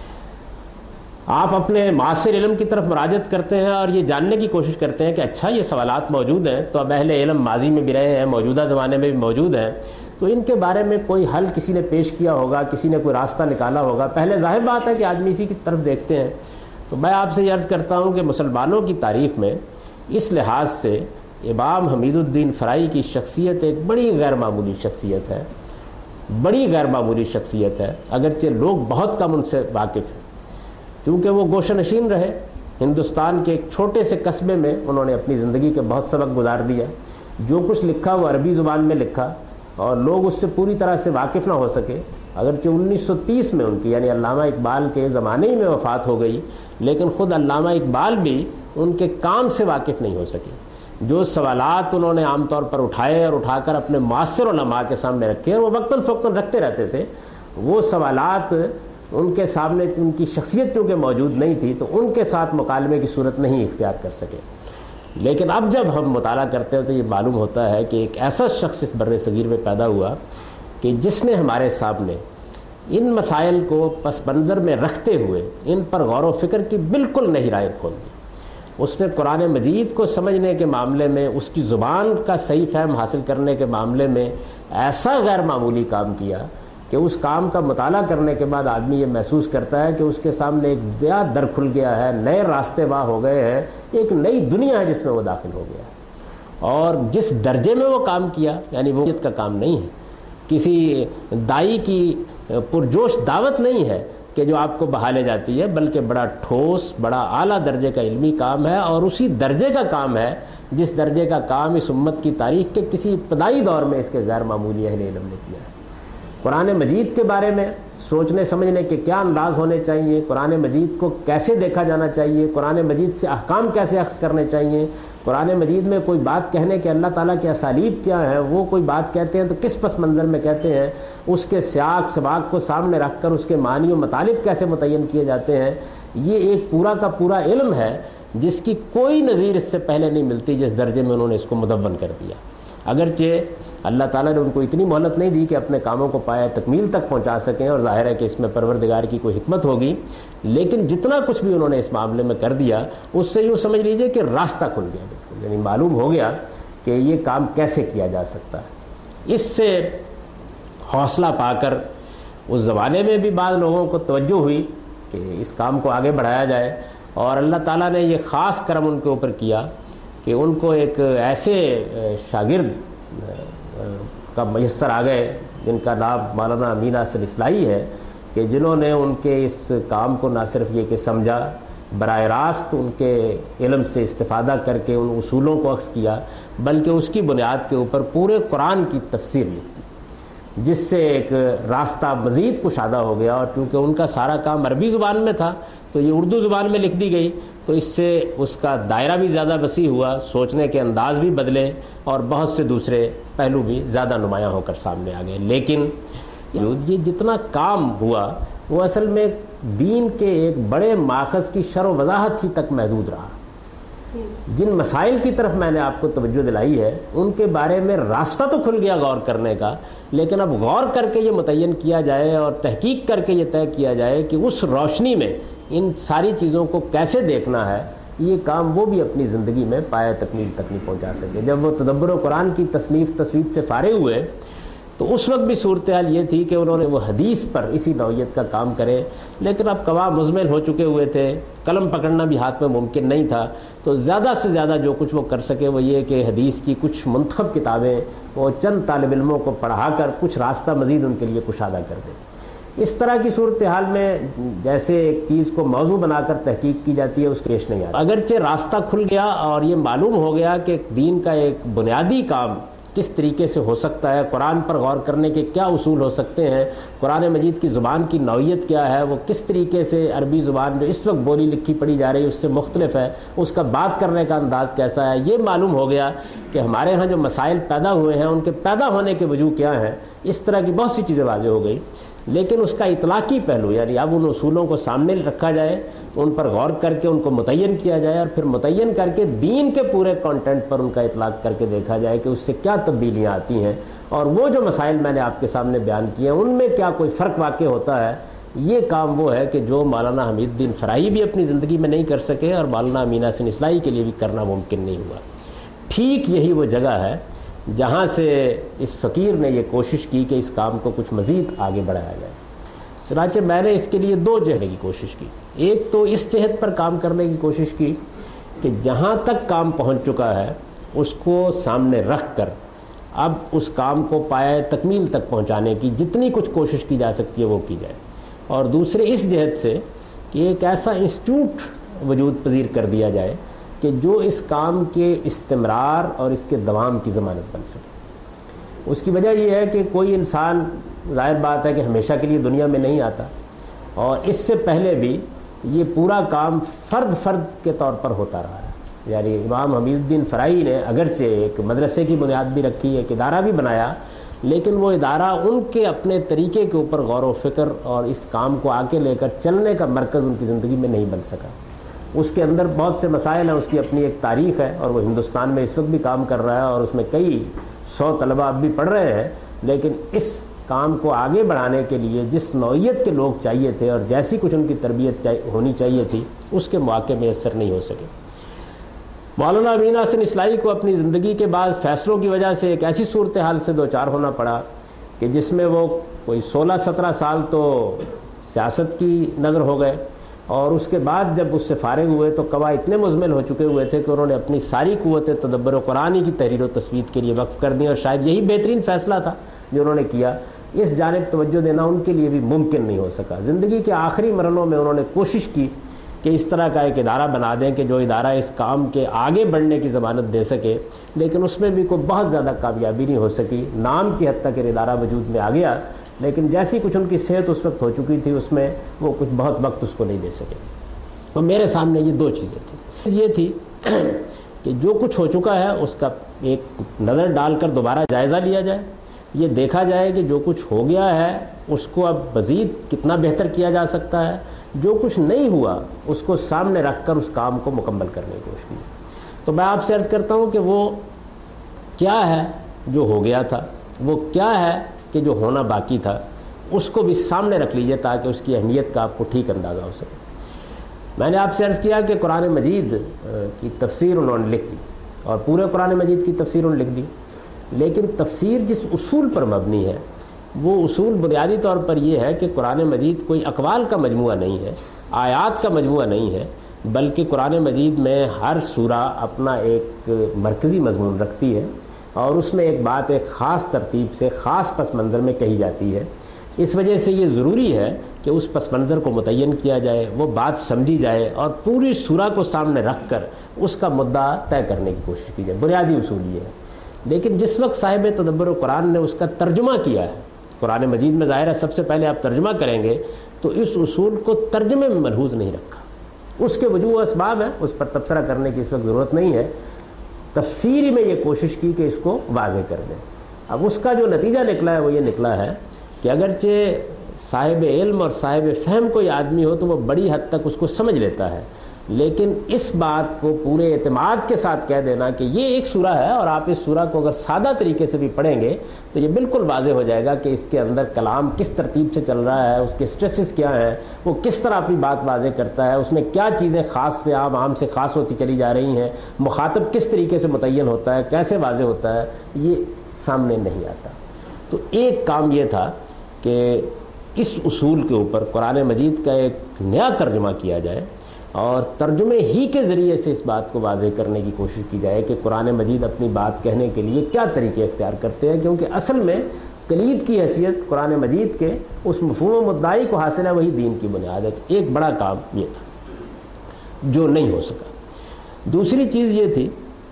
آپ اپنے معاصر علم کی طرف مراجعت کرتے ہیں اور یہ جاننے کی کوشش کرتے ہیں کہ اچھا یہ سوالات موجود ہیں تو اب اہل علم ماضی میں بھی رہے ہیں، موجودہ زمانے میں بھی موجود ہیں، تو ان کے بارے میں کوئی حل کسی نے پیش کیا ہوگا، کسی نے کوئی راستہ نکالا ہوگا. پہلے ظاہر بات ہے کہ آدمی اسی کی طرف دیکھتے ہیں. تو میں آپ سے یہ عرض کرتا ہوں کہ مسلمانوں کی تاریخ میں اس لحاظ سے امام حمید الدین فرائی کی شخصیت ایک بڑی غیر معمولی شخصیت ہے، بڑی غیر معمولی شخصیت ہے، اگرچہ لوگ بہت کم ان سے واقف ہیں کیونکہ وہ گوشہ نشین رہے. ہندوستان کے ایک چھوٹے سے قصبے میں انہوں نے اپنی زندگی کے بہت سبق گزار دیا. جو کچھ لکھا وہ عربی زبان میں لکھا اور لوگ اس سے پوری طرح سے واقف نہ ہو سکے. اگرچہ 1930 میں ان کی یعنی علامہ اقبال کے زمانے ہی میں وفات ہو گئی، لیکن خود علامہ اقبال بھی ان کے کام سے واقف نہیں ہو سکے. جو سوالات انہوں نے عام طور پر اٹھائے اور اٹھا کر اپنے معاصر علماء کے سامنے رکھے اور وہ وقتاً فوقتاً رکھتے رہتے تھے، وہ سوالات ان کے سامنے ان کی شخصیت چونکہ موجود نہیں تھی تو ان کے ساتھ مکالمے کی صورت نہیں اختیار کر سکے. لیکن اب جب ہم مطالعہ کرتے ہیں تو یہ معلوم ہوتا ہے کہ ایک ایسا شخص اس بر صغیر میں پیدا ہوا کہ جس نے ہمارے سامنے ان مسائل کو پس منظر میں رکھتے ہوئے ان پر غور و فکر کی بالکل نئی راہیں کھول دی. اس نے قرآن مجید کو سمجھنے کے معاملے میں، اس کی زبان کا صحیح فہم حاصل کرنے کے معاملے میں ایسا غیر معمولی کام کیا کہ اس کام کا مطالعہ کرنے کے بعد آدمی یہ محسوس کرتا ہے کہ اس کے سامنے ایک نیا در کھل گیا ہے، نئے راستے واہ ہو گئے ہیں، ایک نئی دنیا ہے جس میں وہ داخل ہو گیا ہے۔ اور جس درجے میں وہ کام کیا، یعنی وہ کا کام نہیں ہے، کسی دائی کی پرجوش دعوت نہیں ہے کہ جو آپ کو بہا لے جاتی ہے، بلکہ بڑا ٹھوس، بڑا اعلیٰ درجے کا علمی کام ہے، اور اسی درجے کا کام ہے جس درجے کا کام اس امت کی تاریخ کے کسی ابتدائی دور میں اس کے غیر معمولی اہل علم نے کیا ہے۔ قرآن مجید کے بارے میں سوچنے سمجھنے کے کیا انداز ہونے چاہیے، قرآن مجید کو کیسے دیکھا جانا چاہیے، قرآن مجید سے احکام کیسے اخذ کرنے چاہیے، قرآن مجید میں کوئی بات کہنے کے اللہ تعالیٰ کے اسالیب کیا ہیں، وہ کوئی بات کہتے ہیں تو کس پس منظر میں کہتے ہیں، اس کے سیاق سباق کو سامنے رکھ کر اس کے معنی و مطالب کیسے متعین کیے جاتے ہیں، یہ ایک پورا کا پورا علم ہے جس کی کوئی نظیر اس سے پہلے نہیں ملتی جس درجے میں انہوں نے اس کو مدون کر دیا۔ اگرچہ اللہ تعالیٰ نے ان کو اتنی مہلت نہیں دی کہ اپنے کاموں کو پایہ تکمیل تک پہنچا سکیں، اور ظاہر ہے کہ اس میں پروردگار کی کوئی حکمت ہوگی، لیکن جتنا کچھ بھی انہوں نے اس معاملے میں کر دیا اس سے یوں سمجھ لیجئے کہ راستہ کھل گیا، بالکل، یعنی معلوم ہو گیا کہ یہ کام کیسے کیا جا سکتا ہے۔ اس سے حوصلہ پا کر اس زمانے میں بھی بعض لوگوں کو توجہ ہوئی کہ اس کام کو آگے بڑھایا جائے، اور اللہ تعالیٰ نے یہ خاص کرم ان کے اوپر کیا کہ ان کو ایک ایسے شاگرد کا میسر آ گئے جن کا نام مولانا امین احسن اصلاحی ہے، کہ جنہوں نے ان کے اس کام کو نہ صرف یہ کہ سمجھا، براہ راست ان کے علم سے استفادہ کر کے ان اصولوں کو اخذ کیا، بلکہ اس کی بنیاد کے اوپر پورے قرآن کی تفسیر لکھ دی، جس سے ایک راستہ مزید کشادہ ہو گیا۔ اور چونکہ ان کا سارا کام عربی زبان میں تھا تو یہ اردو زبان میں لکھ دی گئی، تو اس سے اس کا دائرہ بھی زیادہ وسیع ہوا، سوچنے کے انداز بھی بدلے، اور بہت سے دوسرے پہلو بھی زیادہ نمایاں ہو کر سامنے آ گئے۔ لیکن یہ جتنا کام ہوا وہ اصل میں دین کے ایک بڑے ماخذ کی شرح و وضاحت ہی تک محدود رہا۔ جن مسائل کی طرف میں نے آپ کو توجہ دلائی ہے ان کے بارے میں راستہ تو کھل گیا غور کرنے کا، لیکن اب غور کر کے یہ متعین کیا جائے اور تحقیق کر کے یہ طے کیا جائے کہ اس روشنی میں ان ساری چیزوں کو کیسے دیکھنا ہے، یہ کام وہ بھی اپنی زندگی میں پایہ تکمیل تک نہیں پہنچا سکے۔ جب وہ تدبر و قرآن کی تصنیف تصویب سے فارغ ہوئے تو اس وقت بھی صورتحال یہ تھی کہ انہوں نے وہ حدیث پر اسی نوعیت کا کام کرے، لیکن اب قواہ مزمل ہو چکے ہوئے تھے، قلم پکڑنا بھی ہاتھ میں ممکن نہیں تھا، تو زیادہ سے زیادہ جو کچھ وہ کر سکے وہ یہ کہ حدیث کی کچھ منتخب کتابیں وہ چند طالب علموں کو پڑھا کر کچھ راستہ مزید ان کے لیے کشادہ کر دیں۔ اس طرح کی صورتحال میں جیسے ایک چیز کو موضوع بنا کر تحقیق کی جاتی ہے اس کے پیش نہیں آتا۔ اگرچہ راستہ کھل گیا اور یہ معلوم ہو گیا کہ دین کا ایک بنیادی کام کس طریقے سے ہو سکتا ہے، قرآن پر غور کرنے کے کیا اصول ہو سکتے ہیں، قرآن مجید کی زبان کی نوعیت کیا ہے، وہ کس طریقے سے عربی زبان جو اس وقت بولی لکھی پڑھی جا رہی ہے اس سے مختلف ہے، اس کا بات کرنے کا انداز کیسا ہے، یہ معلوم ہو گیا کہ ہمارے ہاں جو مسائل پیدا ہوئے ہیں ان کے پیدا ہونے کے وجوہ کیا ہیں، اس طرح کی بہت سی چیزیں واضح ہو گئی۔ لیکن اس کا اطلاقی پہلو، یعنی اب ان اصولوں کو سامنے رکھا جائے، ان پر غور کر کے ان کو متعین کیا جائے، اور پھر متعین کر کے دین کے پورے کانٹینٹ پر ان کا اطلاق کر کے دیکھا جائے کہ اس سے کیا تبدیلیاں آتی ہیں، اور وہ جو مسائل میں نے آپ کے سامنے بیان کیے ہیں ان میں کیا کوئی فرق واقع ہوتا ہے۔ یہ کام وہ ہے کہ جو مولانا حمید الدین فرائی بھی اپنی زندگی میں نہیں کر سکے اور مولانا امین احسن اصلاحی کے لیے بھی کرنا ممکن نہیں ہوا۔ ٹھیک یہی وہ جگہ ہے جہاں سے اس فقیر نے یہ کوشش کی کہ اس کام کو کچھ مزید آگے بڑھایا جائے۔ چنانچہ میں نے اس کے لیے دو جہد کی کوشش کی، ایک تو اس جہد پر کام کرنے کی کوشش کی کہ جہاں تک کام پہنچ چکا ہے اس کو سامنے رکھ کر اب اس کام کو پایہ تکمیل تک پہنچانے کی جتنی کچھ کوشش کی جا سکتی ہے وہ کی جائے، اور دوسرے اس جہد سے کہ ایک ایسا انسٹیٹیوٹ وجود پذیر کر دیا جائے کہ جو اس کام کے استمرار اور اس کے دوام کی ضمانت بن سکے۔ اس کی وجہ یہ ہے کہ کوئی انسان ظاہر بات ہے کہ ہمیشہ کے لیے دنیا میں نہیں آتا، اور اس سے پہلے بھی یہ پورا کام فرد فرد کے طور پر ہوتا رہا ہے۔ یعنی امام حمید الدین فرائی نے اگرچہ ایک مدرسے کی بنیاد بھی رکھی، ایک ادارہ بھی بنایا، لیکن وہ ادارہ ان کے اپنے طریقے کے اوپر غور و فکر اور اس کام کو آگے لے کر چلنے کا مرکز ان کی زندگی میں نہیں بن سکا۔ اس کے اندر بہت سے مسائل ہیں، اس کی اپنی ایک تاریخ ہے، اور وہ ہندوستان میں اس وقت بھی کام کر رہا ہے، اور اس میں کئی 100 طلبہ اب بھی پڑھ رہے ہیں، لیکن اس کام کو آگے بڑھانے کے لیے جس نوعیت کے لوگ چاہیے تھے اور جیسی کچھ ان کی تربیت ہونی چاہیے تھی اس کے مواقع میسر نہیں ہو سکے۔ مولانا امین حسن اصلاحی کو اپنی زندگی کے بعد فیصلوں کی وجہ سے ایک ایسی صورتحال سے دوچار ہونا پڑا کہ جس میں وہ کوئی 16-17 سال تو سیاست کی نظر ہو گئے، اور اس کے بعد جب اس سے فارغ ہوئے تو قوا اتنے مزمل ہو چکے ہوئے تھے کہ انہوں نے اپنی ساری قوت تدبر و قرآن کی تحریر و تثبیت کے لیے وقف کر دی، اور شاید یہی بہترین فیصلہ تھا جو انہوں نے کیا۔ اس جانب توجہ دینا ان کے لیے بھی ممکن نہیں ہو سکا۔ زندگی کے آخری مرحلوں میں انہوں نے کوشش کی کہ اس طرح کا ایک ادارہ بنا دیں کہ جو ادارہ اس کام کے آگے بڑھنے کی ضمانت دے سکے، لیکن اس میں بھی کوئی بہت زیادہ کامیابی نہیں ہو سکی۔ نام کی حد تک ادارہ وجود میں آ گیا، لیکن جیسی کچھ ان کی صحت اس وقت ہو چکی تھی اس میں وہ کچھ بہت وقت اس کو نہیں دے سکے۔ تو میرے سامنے یہ دو چیزیں تھیں، یہ تھی کہ جو کچھ ہو چکا ہے اس کا ایک نظر ڈال کر دوبارہ جائزہ لیا جائے، یہ دیکھا جائے کہ جو کچھ ہو گیا ہے اس کو اب مزید کتنا بہتر کیا جا سکتا ہے، جو کچھ نہیں ہوا اس کو سامنے رکھ کر اس کام کو مکمل کرنے کی کوشش کی۔ تو میں آپ سے عرض کرتا ہوں کہ وہ کیا ہے جو ہو گیا تھا، وہ کیا ہے کہ جو ہونا باقی تھا، اس کو بھی سامنے رکھ لیجئے تاکہ اس کی اہمیت کا آپ کو ٹھیک اندازہ ہو سکے۔ میں نے آپ سے عرض کیا کہ قرآن مجید کی تفسیر انہوں نے لکھ دی، اور پورے قرآن مجید کی تفسیر انہوں نے لکھ دی، لیکن تفسیر جس اصول پر مبنی ہے وہ اصول بنیادی طور پر یہ ہے کہ قرآن مجید کوئی اقوال کا مجموعہ نہیں ہے، آیات کا مجموعہ نہیں ہے، بلکہ قرآن مجید میں ہر سورہ اپنا ایک مرکزی مضمون رکھتی ہے، اور اس میں ایک بات ایک خاص ترتیب سے خاص پس منظر میں کہی جاتی ہے۔ اس وجہ سے یہ ضروری ہے کہ اس پس منظر کو متعین کیا جائے، وہ بات سمجھی جائے، اور پوری سورہ کو سامنے رکھ کر اس کا مدعا طے کرنے کی کوشش کی جائے۔ بنیادی اصول یہ ہے۔ لیکن جس وقت صاحب تدبر قرآن نے اس کا ترجمہ کیا ہے، قرآن مجید میں ظاہر ہے سب سے پہلے آپ ترجمہ کریں گے تو اس اصول کو ترجمے میں ملحوظ نہیں رکھا۔ اس کے وجوہ اسباب ہیں، اس پر تبصرہ کرنے کی اس وقت ضرورت نہیں ہے۔ تفسیری میں یہ کوشش کی کہ اس کو واضح کر دیں۔ اب اس کا جو نتیجہ نکلا ہے وہ یہ نکلا ہے کہ اگرچہ صاحب علم اور صاحب فہم کوئی آدمی ہو تو وہ بڑی حد تک اس کو سمجھ لیتا ہے، لیکن اس بات کو پورے اعتماد کے ساتھ کہہ دینا کہ یہ ایک سورہ ہے اور آپ اس سورہ کو اگر سادہ طریقے سے بھی پڑھیں گے تو یہ بالکل واضح ہو جائے گا کہ اس کے اندر کلام کس ترتیب سے چل رہا ہے، اس کے سٹریسز کیا ہیں، وہ کس طرح اپنی بات واضح کرتا ہے، اس میں کیا چیزیں خاص سے عام، عام سے خاص ہوتی چلی جا رہی ہیں، مخاطب کس طریقے سے متعین ہوتا ہے، کیسے واضح ہوتا ہے، یہ سامنے نہیں آتا۔ تو ایک کام یہ تھا کہ اس اصول کے اوپر قرآن مجید کا ایک نیا ترجمہ کیا جائے، اور ترجمے ہی کے ذریعے سے اس بات کو واضح کرنے کی کوشش کی جائے کہ قرآن مجید اپنی بات کہنے کے لیے کیا طریقے اختیار کرتے ہیں، کیونکہ اصل میں کلید کی حیثیت قرآن مجید کے اس مفہوم و مدعی کو حاصل ہے، وہی دین کی بنیاد ہے۔ ایک بڑا کام یہ تھا جو نہیں ہو سکا۔ دوسری چیز یہ تھی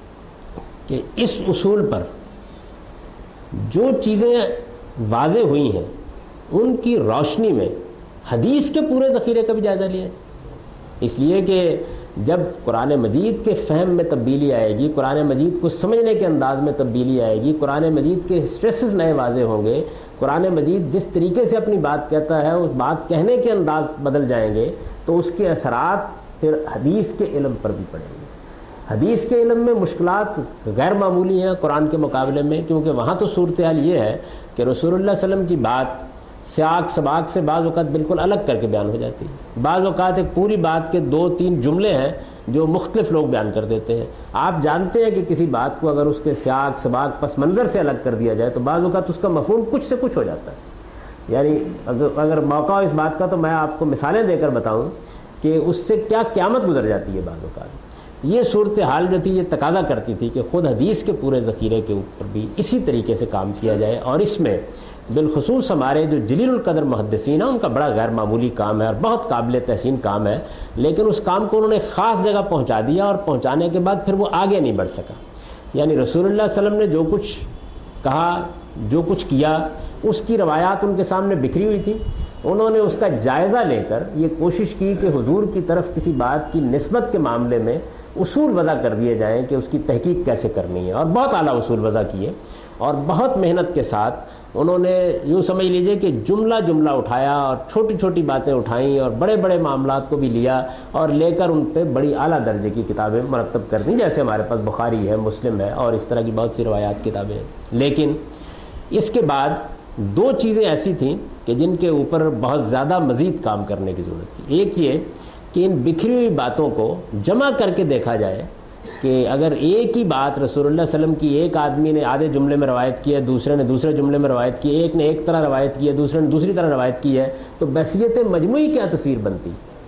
کہ اس اصول پر جو چیزیں واضح ہوئی ہیں ان کی روشنی میں حدیث کے پورے ذخیرے کا بھی جائزہ لیا ہے، اس لیے کہ جب قرآن مجید کے فہم میں تبدیلی آئے گی، قرآن مجید کو سمجھنے کے انداز میں تبدیلی آئے گی، قرآن مجید کے سٹریسز نئے واضح ہوں گے، قرآن مجید جس طریقے سے اپنی بات کہتا ہے اس بات کہنے کے انداز بدل جائیں گے، تو اس کے اثرات پھر حدیث کے علم پر بھی پڑیں گے۔ حدیث کے علم میں مشکلات غیر معمولی ہیں قرآن کے مقابلے میں، کیونکہ وہاں تو صورتحال یہ ہے کہ رسول اللہ صلی اللہ علیہ وسلم کی بات سیاق سباق سے بعض اوقات بالکل الگ کر کے بیان ہو جاتی ہے، بعض اوقات ایک پوری بات کے 2-3 جملے ہیں جو مختلف لوگ بیان کر دیتے ہیں۔ آپ جانتے ہیں کہ کسی بات کو اگر اس کے سیاق سباق پس منظر سے الگ کر دیا جائے تو بعض اوقات اس کا مفہوم کچھ سے کچھ ہو جاتا ہے۔ یعنی اگر موقع ہو اس بات کا تو میں آپ کو مثالیں دے کر بتاؤں کہ اس سے کیا قیامت گزر جاتی ہے بعض اوقات۔ یہ صورتحال جو تھی یہ تقاضا کرتی تھی کہ خود حدیث کے پورے ذخیرے کے اوپر بھی اسی طریقے سے کام کیا جائے، اور اس میں بالخصوص ہمارے جو جلیل القدر محدثین ہیں ان کا بڑا غیر معمولی کام ہے اور بہت قابل تحسین کام ہے، لیکن اس کام کو انہوں نے خاص جگہ پہنچا دیا، اور پہنچانے کے بعد پھر وہ آگے نہیں بڑھ سکا۔ یعنی رسول اللہ صلی اللہ علیہ وسلم نے جو کچھ کہا، جو کچھ کیا، اس کی روایات ان کے سامنے بکھری ہوئی تھی، انہوں نے اس کا جائزہ لے کر یہ کوشش کی کہ حضور کی طرف کسی بات کی نسبت کے معاملے میں اصول وضع کر دیے جائیں کہ اس کی تحقیق کیسے کرنی ہے، اور بہت اعلیٰ اصول وضع کیے، اور بہت محنت کے ساتھ انہوں نے یوں سمجھ لیجئے کہ جملہ جملہ اٹھایا اور چھوٹی چھوٹی باتیں اٹھائیں اور بڑے بڑے معاملات کو بھی لیا اور لے کر ان پہ بڑی اعلیٰ درجے کی کتابیں مرتب کر دیں، جیسے ہمارے پاس بخاری ہے، مسلم ہے، اور اس طرح کی بہت سی روایات کتابیں ہیں۔ لیکن اس کے بعد 2 چیزیں ایسی تھیں کہ جن کے اوپر بہت زیادہ مزید کام کرنے کی ضرورت تھی۔ ایک یہ کہ ان بکھری ہوئی باتوں کو جمع کر کے دیکھا جائے کہ اگر ایک ہی بات رسول اللہ صلی اللہ علیہ وسلم کی ایک آدمی نے آدھے جملے میں روایت کی ہے، دوسرے نے دوسرے جملے میں روایت کی ہے، ایک نے ایک طرح روایت کی ہے، دوسرے نے دوسری طرح روایت کی ہے، تو بحثیت مجموعی کیا تصویر بنتی؟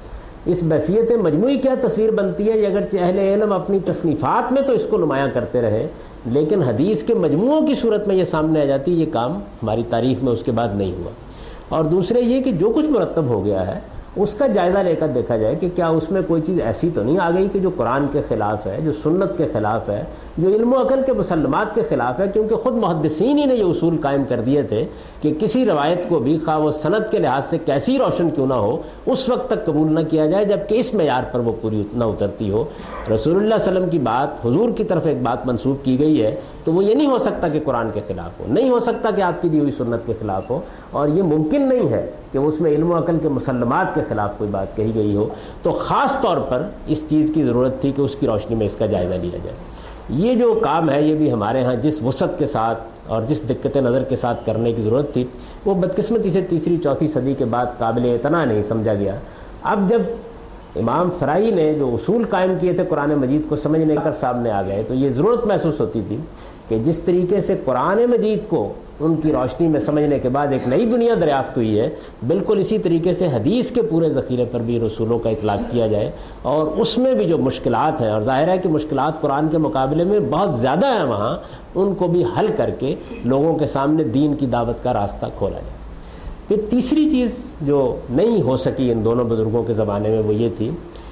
اس بحثیت مجموعی کیا تصویر بنتی ہے؟ یہ اگرچہ اہل علم اپنی تصنیفات میں تو اس کو نمایاں کرتے رہے، لیکن حدیث کے مجموعوں کی صورت میں یہ سامنے آ جاتی ہے، یہ کام ہماری تاریخ میں اس کے بعد نہیں ہوا۔ اور دوسرے یہ کہ جو کچھ مرتب ہو گیا ہے اس کا جائزہ لے کر دیکھا جائے کہ کیا اس میں کوئی چیز ایسی تو نہیں آ گئی کہ جو قرآن کے خلاف ہے، جو سنت کے خلاف ہے، جو علم و عقل کے مسلمات کے خلاف ہے، کیونکہ خود محدثین ہی نے یہ اصول قائم کر دیے تھے کہ کسی روایت کو بھی خواہ وہ سند کے لحاظ سے کیسی روشن کیوں نہ ہو اس وقت تک قبول نہ کیا جائے جبکہ اس معیار پر وہ پوری نہ اترتی ہو۔ رسول اللہ صلی اللہ علیہ وسلم کی بات، حضور کی طرف ایک بات منسوب کی گئی ہے تو وہ یہ نہیں ہو سکتا کہ قرآن کے خلاف ہو، نہیں ہو سکتا کہ آپ کی دی ہوئی سنت کے خلاف ہو، اور یہ ممکن نہیں ہے کہ اس میں علم و عقل کے مسلمات کے خلاف کوئی بات کہی گئی ہو۔ تو خاص طور پر اس چیز کی ضرورت تھی کہ اس کی روشنی میں اس کا جائزہ لیا جائے۔ یہ جو کام ہے یہ بھی ہمارے ہاں جس وسعت کے ساتھ اور جس دقت نظر کے ساتھ کرنے کی ضرورت تھی وہ بدقسمتی سے تیسری چوتھی صدی کے بعد قابل اعتنا نہیں سمجھا گیا۔ اب جب امام فرائی نے جو اصول قائم کیے تھے قرآن مجید کو سمجھنے کا سامنے آ گئے تو یہ ضرورت محسوس ہوتی تھی کہ جس طریقے سے قرآن مجید کو ان کی روشنی میں سمجھنے کے بعد ایک نئی دنیا دریافت ہوئی ہے، بالکل اسی طریقے سے حدیث کے پورے ذخیرے پر بھی رسولوں کا اطلاق کیا جائے، اور اس میں بھی جو مشکلات ہیں، اور ظاہر ہے کہ مشکلات قرآن کے مقابلے میں بہت زیادہ ہیں وہاں، ان کو بھی حل کر کے لوگوں کے سامنے دین کی دعوت کا راستہ کھولا جائے۔ پھر تیسری چیز جو نہیں ہو سکی ان دونوں بزرگوں کے زمانے میں وہ یہ تھی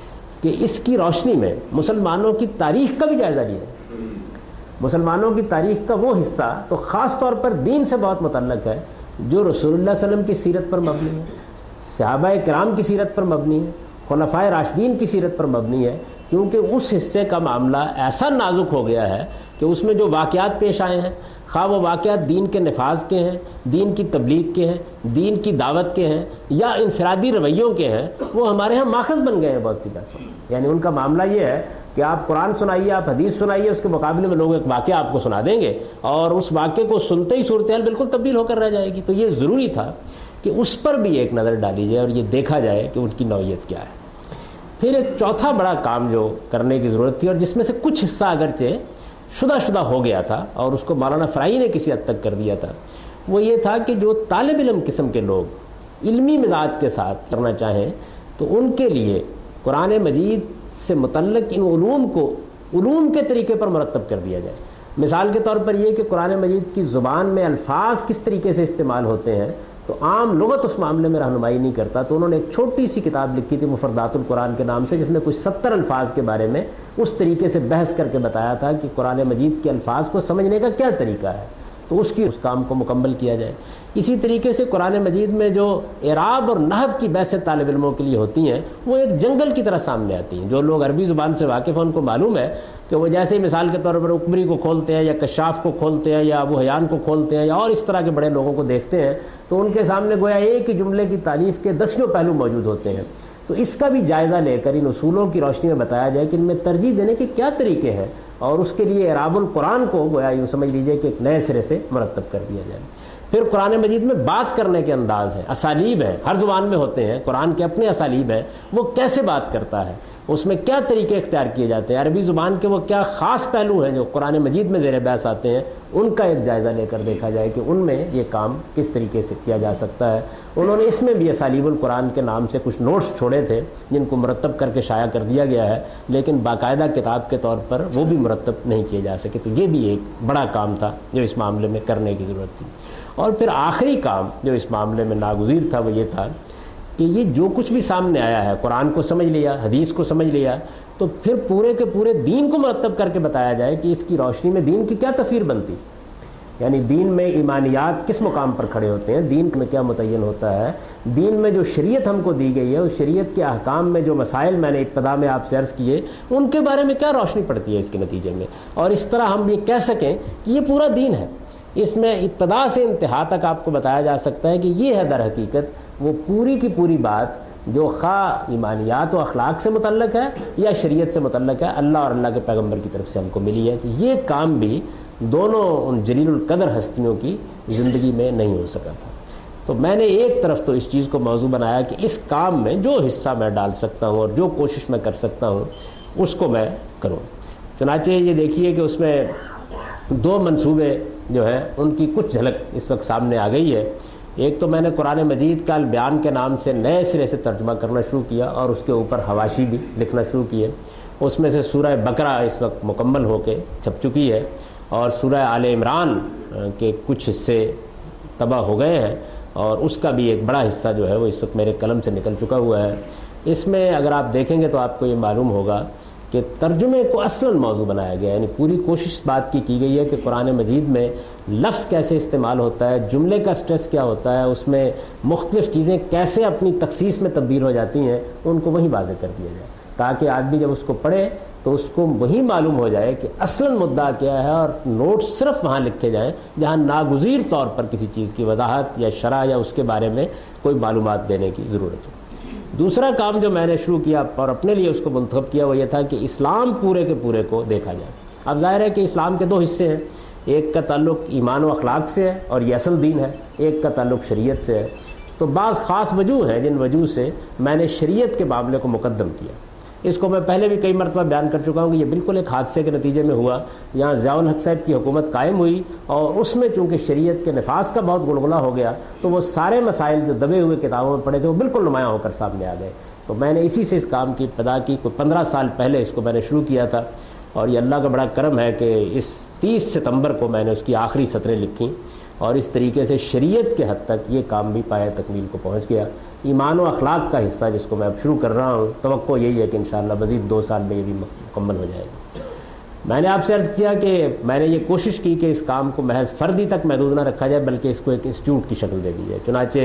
کہ اس کی روشنی میں مسلمانوں کی تاریخ کا بھی جائزہ لیا۔ مسلمانوں کی تاریخ کا وہ حصہ تو خاص طور پر دین سے بہت متعلق ہے جو رسول اللہ صلی اللہ علیہ وسلم کی سیرت پر مبنی ہے، صحابہ کرام کی سیرت پر مبنی ہے، خلفائے راشدین کی سیرت پر مبنی ہے، کیونکہ اس حصے کا معاملہ ایسا نازک ہو گیا ہے کہ اس میں جو واقعات پیش آئے ہیں، خواہ وہ واقعات دین کے نفاذ کے ہیں، دین کی تبلیغ کے ہیں، دین کی دعوت کے ہیں یا انفرادی رویوں کے ہیں، وہ ہمارے ہاں ماخذ بن گئے ہیں بہت سی بحثوں۔ یعنی ان کا معاملہ یہ ہے کہ آپ قرآن سنائیے، آپ حدیث سنائیے، اس کے مقابلے میں لوگ ایک واقعہ آپ کو سنا دیں گے اور اس واقعے کو سنتے ہی صورتحال بالکل تبدیل ہو کر رہ جائے گی۔ تو یہ ضروری تھا کہ اس پر بھی ایک نظر ڈالی جائے اور یہ دیکھا جائے کہ ان کی نوعیت کیا ہے۔ پھر ایک چوتھا بڑا کام جو کرنے کی ضرورت تھی اور جس میں سے کچھ حصہ اگرچہ شدہ ہو گیا تھا اور اس کو مولانا فرائی نے کسی حد تک کر دیا تھا، وہ یہ تھا کہ جو طالب علم قسم کے لوگ علمی مزاج کے ساتھ کرنا چاہیں تو ان کے لیے قرآن مجید سے متعلق ان علوم کو علوم کے طریقے پر مرتب کر دیا جائے۔ مثال کے طور پر یہ کہ قرآن مجید کی زبان میں الفاظ کس طریقے سے استعمال ہوتے ہیں تو عام لغت اس معاملے میں رہنمائی نہیں کرتا، تو انہوں نے ایک چھوٹی سی کتاب لکھی تھی مفردات القرآن کے نام سے، جس میں کچھ 70 الفاظ کے بارے میں اس طریقے سے بحث کر کے بتایا تھا کہ قرآن مجید کے الفاظ کو سمجھنے کا کیا طریقہ ہے، تو اس کام کو مکمل کیا جائے۔ اسی طریقے سے قرآن مجید میں جو اعراب اور نحو کی بحثیں طالب علموں کے لیے ہوتی ہیں وہ ایک جنگل کی طرح سامنے آتی ہیں۔ جو لوگ عربی زبان سے واقف ہیں ان کو معلوم ہے کہ وہ جیسے مثال کے طور پر اکبری کو کھولتے ہیں یا کشاف کو کھولتے ہیں یا ابو حیان کو کھولتے ہیں یا اور اس طرح کے بڑے لوگوں کو دیکھتے ہیں تو ان کے سامنے گویا ایک ہی جملے کی تعریف کے 10 پہلو موجود ہوتے ہیں۔ تو اس کا بھی جائزہ لے کر ان اصولوں کی روشنی میں بتایا جائے کہ ان میں ترجیح دینے کے کیا طریقے ہیں، اور اس کے لیے اعراب القرآن کو گویا یوں سمجھ لیجئے کہ ایک نئے سرے سے مرتب کر دیا جائے۔ پھر قرآن مجید میں بات کرنے کے انداز ہیں، اسالیب ہیں، ہر زبان میں ہوتے ہیں، قرآن کے اپنے اسالیب ہیں، وہ کیسے بات کرتا ہے، اس میں کیا طریقے اختیار کیے جاتے ہیں، عربی زبان کے وہ کیا خاص پہلو ہیں جو قرآن مجید میں زیر بحث آتے ہیں، ان کا ایک جائزہ لے کر دیکھا جائے کہ ان میں یہ کام کس طریقے سے کیا جا سکتا ہے۔ انہوں نے اس میں بھی اسالیب القرآن کے نام سے کچھ نوٹس چھوڑے تھے جن کو مرتب کر کے شائع کر دیا گیا ہے، لیکن باقاعدہ کتاب کے طور پر وہ بھی مرتب نہیں کیے جا سکے، تو یہ بھی ایک بڑا کام تھا جو اس معاملے میں کرنے کی ضرورت تھی۔ اور پھر آخری کام جو اس معاملے میں ناگزیر تھا وہ یہ تھا کہ یہ جو کچھ بھی سامنے آیا ہے، قرآن کو سمجھ لیا، حدیث کو سمجھ لیا، تو پھر پورے کے پورے دین کو مرتب کر کے بتایا جائے کہ اس کی روشنی میں دین کی کیا تصویر بنتی، یعنی دین میں ایمانیات کس مقام پر کھڑے ہوتے ہیں، دین میں کیا متعین ہوتا ہے، دین میں جو شریعت ہم کو دی گئی ہے اس شریعت کے احکام میں جو مسائل میں نے ابتدا میں آپ سے عرض کیے ان کے بارے میں کیا روشنی پڑتی ہے اس کے نتیجے میں، اور اس طرح ہم یہ کہہ سکیں کہ یہ پورا دین ہے۔ اس میں ابتدا سے انتہا تک آپ کو بتایا جا سکتا ہے کہ یہ ہے در حقیقت وہ پوری کی پوری بات جو خواہ ایمانیات و اخلاق سے متعلق ہے یا شریعت سے متعلق ہے، اللہ اور اللہ کے پیغمبر کی طرف سے ہم کو ملی ہے۔ تو یہ کام بھی دونوں ان جلیل القدر ہستیوں کی زندگی میں نہیں ہو سکا تھا۔ تو میں نے ایک طرف تو اس چیز کو موضوع بنایا کہ اس کام میں جو حصہ میں ڈال سکتا ہوں اور جو کوشش میں کر سکتا ہوں اس کو میں کروں۔ چنانچہ یہ دیکھیے کہ اس میں 2 منصوبے جو ہیں ان کی کچھ جھلک اس وقت سامنے آ گئی ہے۔ ایک تو میں نے قرآن مجید کا البیان کے نام سے نئے سرے سے ترجمہ کرنا شروع کیا اور اس کے اوپر حواشی بھی لکھنا شروع کیے۔ اس میں سے سورہ بقرہ اس وقت مکمل ہو کے چھپ چکی ہے، اور سورہ آل عمران کے کچھ حصے طبع ہو گئے ہیں، اور اس کا بھی ایک بڑا حصہ جو ہے وہ اس وقت میرے قلم سے نکل چکا ہوا ہے۔ اس میں اگر آپ دیکھیں گے تو آپ کو یہ معلوم ہوگا کہ ترجمے کو اصلاً موضوع بنایا گیا ہے، یعنی پوری کوشش بات کی گئی ہے کہ قرآن مجید میں لفظ کیسے استعمال ہوتا ہے، جملے کا سٹریس کیا ہوتا ہے، اس میں مختلف چیزیں کیسے اپنی تخصیص میں تبدیل ہو جاتی ہیں، ان کو وہیں واضح کر دیا جائے تاکہ آدمی جب اس کو پڑھے تو اس کو وہی معلوم ہو جائے کہ اصلاً مدعا کیا ہے، اور نوٹ صرف وہاں لکھے جائیں جہاں ناگزیر طور پر کسی چیز کی وضاحت یا شرح یا اس کے بارے میں کوئی معلومات دینے کی ضرورت ہے۔ دوسرا کام جو میں نے شروع کیا اور اپنے لیے اس کو منتخب کیا وہ یہ تھا کہ اسلام پورے کے پورے کو دیکھا جائے۔ اب ظاہر ہے کہ اسلام کے 2 حصے ہیں، ایک کا تعلق ایمان و اخلاق سے ہے اور یہ اصل دین ہے، ایک کا تعلق شریعت سے ہے۔ تو بعض خاص وجوہ ہیں جن وجوہ سے میں نے شریعت کے معاملے کو مقدم کیا۔ اس کو میں پہلے بھی کئی مرتبہ بیان کر چکا ہوں کہ یہ بالکل ایک حادثے کے نتیجے میں ہوا۔ یہاں ضیاء الحق صاحب کی حکومت قائم ہوئی اور اس میں چونکہ شریعت کے نفاذ کا بہت غلغلہ ہو گیا تو وہ سارے مسائل جو دبے ہوئے کتابوں میں پڑے تھے وہ بالکل نمایاں ہو کر سامنے آ گئے۔ تو میں نے اسی سے اس کام کی ابتدا کی، کوئی 15 سال پہلے اس کو میں نے شروع کیا تھا، اور یہ اللہ کا بڑا کرم ہے کہ اس 30 ستمبر کو میں نے اس کی آخری سطریں لکھیں، اور اس طریقے سے شریعت کے حد تک یہ کام بھی پایہ تکمیل کو پہنچ گیا۔ ایمان و اخلاق کا حصہ جس کو میں اب شروع کر رہا ہوں، توقع یہی ہے کہ انشاءاللہ مزید 2 سال میں یہ بھی مکمل ہو جائے گا۔ میں نے آپ سے عرض کیا کہ میں نے یہ کوشش کی کہ اس کام کو محض فردی تک محدود نہ رکھا جائے بلکہ اس کو ایک انسٹیٹیوٹ کی شکل دے دی جائے۔ چنانچہ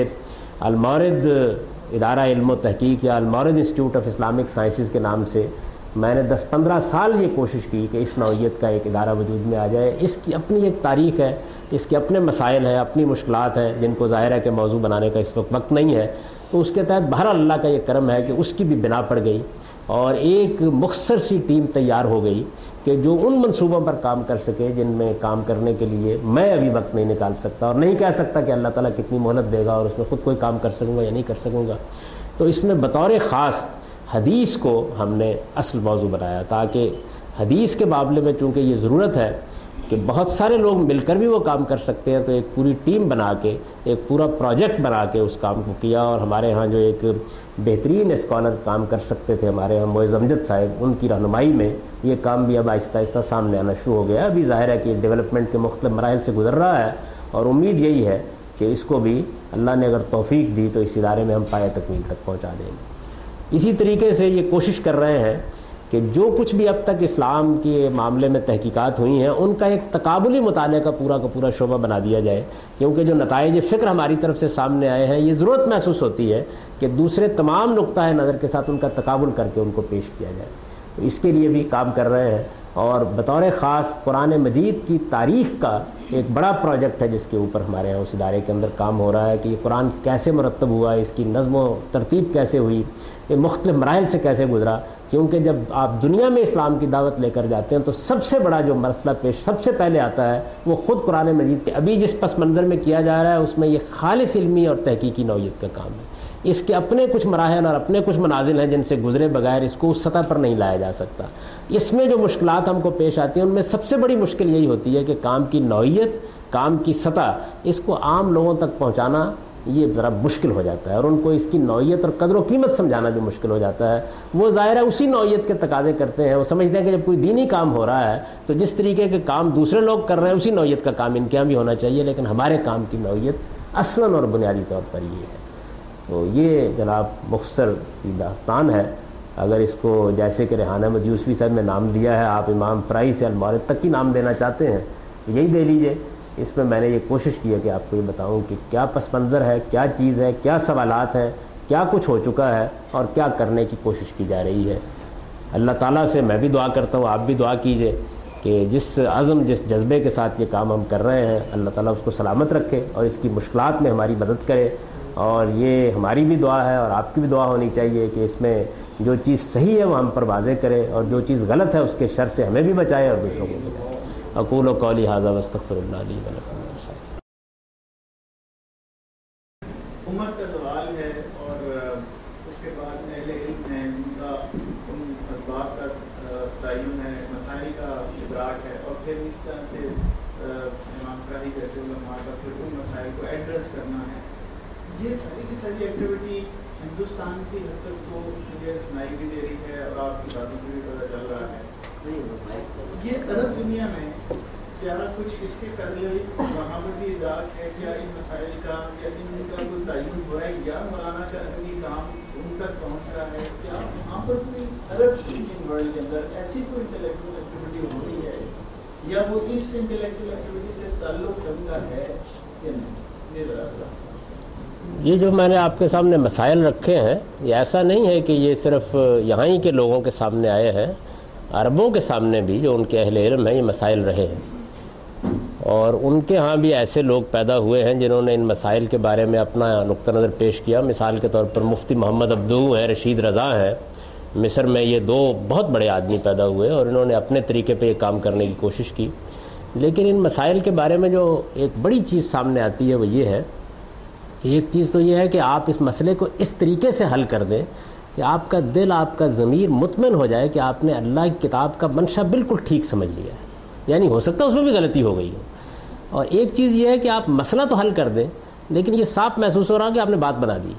المورد ادارہ علم و تحقیق یا Almawrid institute of Islamic sciences کے نام سے میں نے 10-15 سال یہ کوشش کی کہ اس نوعیت کا ایک ادارہ وجود میں آ جائے۔ اس کی اپنی ایک تاریخ ہے، اس کے اپنے مسائل ہیں، اپنی مشکلات ہیں جن کو ظاہر ہے کہ موضوع بنانے کا اس وقت نہیں ہے۔ تو اس کے تحت بہرحال اللہ کا یہ کرم ہے کہ اس کی بھی بنا پڑ گئی اور ایک مختصر سی ٹیم تیار ہو گئی کہ جو ان منصوبوں پر کام کر سکے جن میں کام کرنے کے لیے میں ابھی وقت نہیں نکال سکتا اور نہیں کہہ سکتا کہ اللہ تعالیٰ کتنی مہلت دے گا اور اس میں خود کوئی کام کر سکوں گا یا نہیں کر سکوں گا۔ تو اس میں بطور خاص حدیث کو ہم نے اصل موضوع بنایا تاکہ حدیث کے معاملے میں چونکہ یہ ضرورت ہے کہ بہت سارے لوگ مل کر بھی وہ کام کر سکتے ہیں، تو ایک پوری ٹیم بنا کے ایک پورا پروجیکٹ بنا کے اس کام کو کیا۔ اور ہمارے ہاں جو ایک بہترین اسکالر کام کر سکتے تھے ہمارے ہاں معز امجد صاحب، ان کی رہنمائی میں یہ کام بھی اب آہستہ آہستہ سامنے آنا شروع ہو گیا۔ ابھی ظاہر ہے کہ ڈیولپمنٹ کے مختلف مراحل سے گزر رہا ہے اور امید یہی ہے کہ اس کو بھی اللہ نے اگر توفیق دی تو اس ادارے میں ہم پایہ تکمیل تک پہنچا دیں گے۔ اسی طریقے سے یہ کوشش کر رہے ہیں کہ جو کچھ بھی اب تک اسلام کے معاملے میں تحقیقات ہوئی ہیں ان کا ایک تقابلی مطالعے کا پورا شعبہ بنا دیا جائے، کیونکہ جو نتائج فکر ہماری طرف سے سامنے آئے ہیں یہ ضرورت محسوس ہوتی ہے کہ دوسرے تمام نقطہ نظر کے ساتھ ان کا تقابل کر کے ان کو پیش کیا جائے۔ تو اس کے لیے بھی کام کر رہے ہیں، اور بطور خاص قرآن مجید کی تاریخ کا ایک بڑا پروجیکٹ ہے جس کے اوپر ہمارے ہاں اس ادارے کے اندر کام ہو رہا ہے کہ یہ قرآن کیسے مرتب ہوا، اس کی نظم و ترتیب کیسے ہوئی، یہ مختلف مراحل سے کیسے گزرا۔ کیونکہ جب آپ دنیا میں اسلام کی دعوت لے کر جاتے ہیں تو سب سے بڑا جو مسئلہ پیش سب سے پہلے آتا ہے وہ خود قرآن مجید کے ابھی جس پس منظر میں کیا جا رہا ہے اس میں یہ خالص علمی اور تحقیقی نوعیت کا کام ہے۔ اس کے اپنے کچھ مراحل اور اپنے کچھ منازل ہیں جن سے گزرے بغیر اس کو اس سطح پر نہیں لایا جا سکتا۔ اس میں جو مشکلات ہم کو پیش آتی ہیں ان میں سب سے بڑی مشکل یہی ہوتی ہے کہ کام کی نوعیت، کام کی سطح، اس کو عام لوگوں تک پہنچانا یہ ذرا مشکل ہو جاتا ہے، اور ان کو اس کی نوعیت اور قدر و قیمت سمجھانا جو مشکل ہو جاتا ہے وہ ظاہر ہے اسی نوعیت کے تقاضے کرتے ہیں۔ وہ سمجھتے ہیں کہ جب کوئی دینی کام ہو رہا ہے تو جس طریقے کے کام دوسرے لوگ کر رہے ہیں اسی نوعیت کا کام ان کے یہاں بھی ہونا چاہیے، لیکن ہمارے کام کی نوعیت اصلاً اور بنیادی طور پر یہ ہے۔ تو یہ جناب مختصر سی داستان ہے۔ اگر اس کو جیسے کہ ریحانہ احمد یوسفی صاحب نے نام دیا ہے، آپ امام فرائی سے المورد تک کی نام دینا چاہتے ہیں تو یہی دے لیجئے۔ اس میں میں نے یہ کوشش کی ہے کہ آپ کو یہ بتاؤں کہ کیا پس منظر ہے، کیا چیز ہے، کیا سوالات ہیں، کیا کچھ ہو چکا ہے اور کیا کرنے کی کوشش کی جا رہی ہے۔ اللہ تعالیٰ سے میں بھی دعا کرتا ہوں، آپ بھی دعا کیجئے کہ جس عزم جس جذبے کے ساتھ یہ کام ہم کر رہے ہیں اللہ تعالیٰ اس کو سلامت رکھے اور اس کی مشکلات میں ہماری مدد کرے۔ اور یہ ہماری بھی دعا ہے اور آپ کی بھی دعا ہونی چاہیے کہ اس میں جو چیز صحیح ہے وہ ہم پر واضح کرے اور جو چیز غلط ہے اس کے شر سے ہمیں بھی بچائے اور دوسروں کو بچائے۔ اقول قولی ھذا واستغفر اللہ لی ولکم۔ امت کا سوال ہے اور اس کے بعد اہل علم ہیں ان کا ان اسباب کا تعین ہے، مسائل کا جیسے علماء کا پھر ان مسائل کو ایڈریس کرنا ہے. یہ ساری کی ساری ایکٹیویٹی ہندوستان کی حد تک تو مجھے سنائی بھی دے رہی ہے اور آپ کی باتوں سے بھی پتہ چل رہا ہے. یہ عرب دنیا میں کیا کچھ اس کے قبل وہاں پر بھی ادراک ہے؟ کیا ان مسائل کا یا ان کا کوئی تعین ہوا ہے یا مولانا کا اپنی کام ان تک پہنچ رہا ہے؟ کیا وہاں پر کوئی عرب اسپیکنگ ورلڈ کے اندر ایسی کوئی انٹلیکچوئل ایکٹیویٹی ہو رہی ہے یا وہ اس انٹلیکچوئل ایکٹیویٹی سے تعلق رکھتا ہے یا نہیں؟ یہ ذرا یہ جو میں نے آپ کے سامنے مسائل رکھے ہیں یہ ایسا نہیں ہے کہ یہ صرف یہاں ہی کے لوگوں کے سامنے آئے ہیں. عربوں کے سامنے بھی جو ان کے اہل علم ہیں یہ مسائل رہے ہیں اور ان کے ہاں بھی ایسے لوگ پیدا ہوئے ہیں جنہوں نے ان مسائل کے بارے میں اپنا نقطہ نظر پیش کیا. مثال کے طور پر مفتی محمد عبدو ہیں, رشید رضا ہیں. مصر میں یہ دو بہت بڑے آدمی پیدا ہوئے اور انہوں نے اپنے طریقے پہ یہ کام کرنے کی کوشش کی. لیکن ان مسائل کے بارے میں جو ایک بڑی چیز سامنے آتی ہے وہ یہ ہے, ایک چیز تو یہ ہے کہ آپ اس مسئلے کو اس طریقے سے حل کر دیں کہ آپ کا دل, آپ کا ضمیر مطمئن ہو جائے کہ آپ نے اللہ کی کتاب کا منشا بالکل ٹھیک سمجھ لیا ہے. یعنی ہو سکتا ہے اس میں بھی غلطی ہو گئی ہو. اور ایک چیز یہ ہے کہ آپ مسئلہ تو حل کر دیں لیکن یہ صاف محسوس ہو رہا کہ آپ نے بات بنا دی.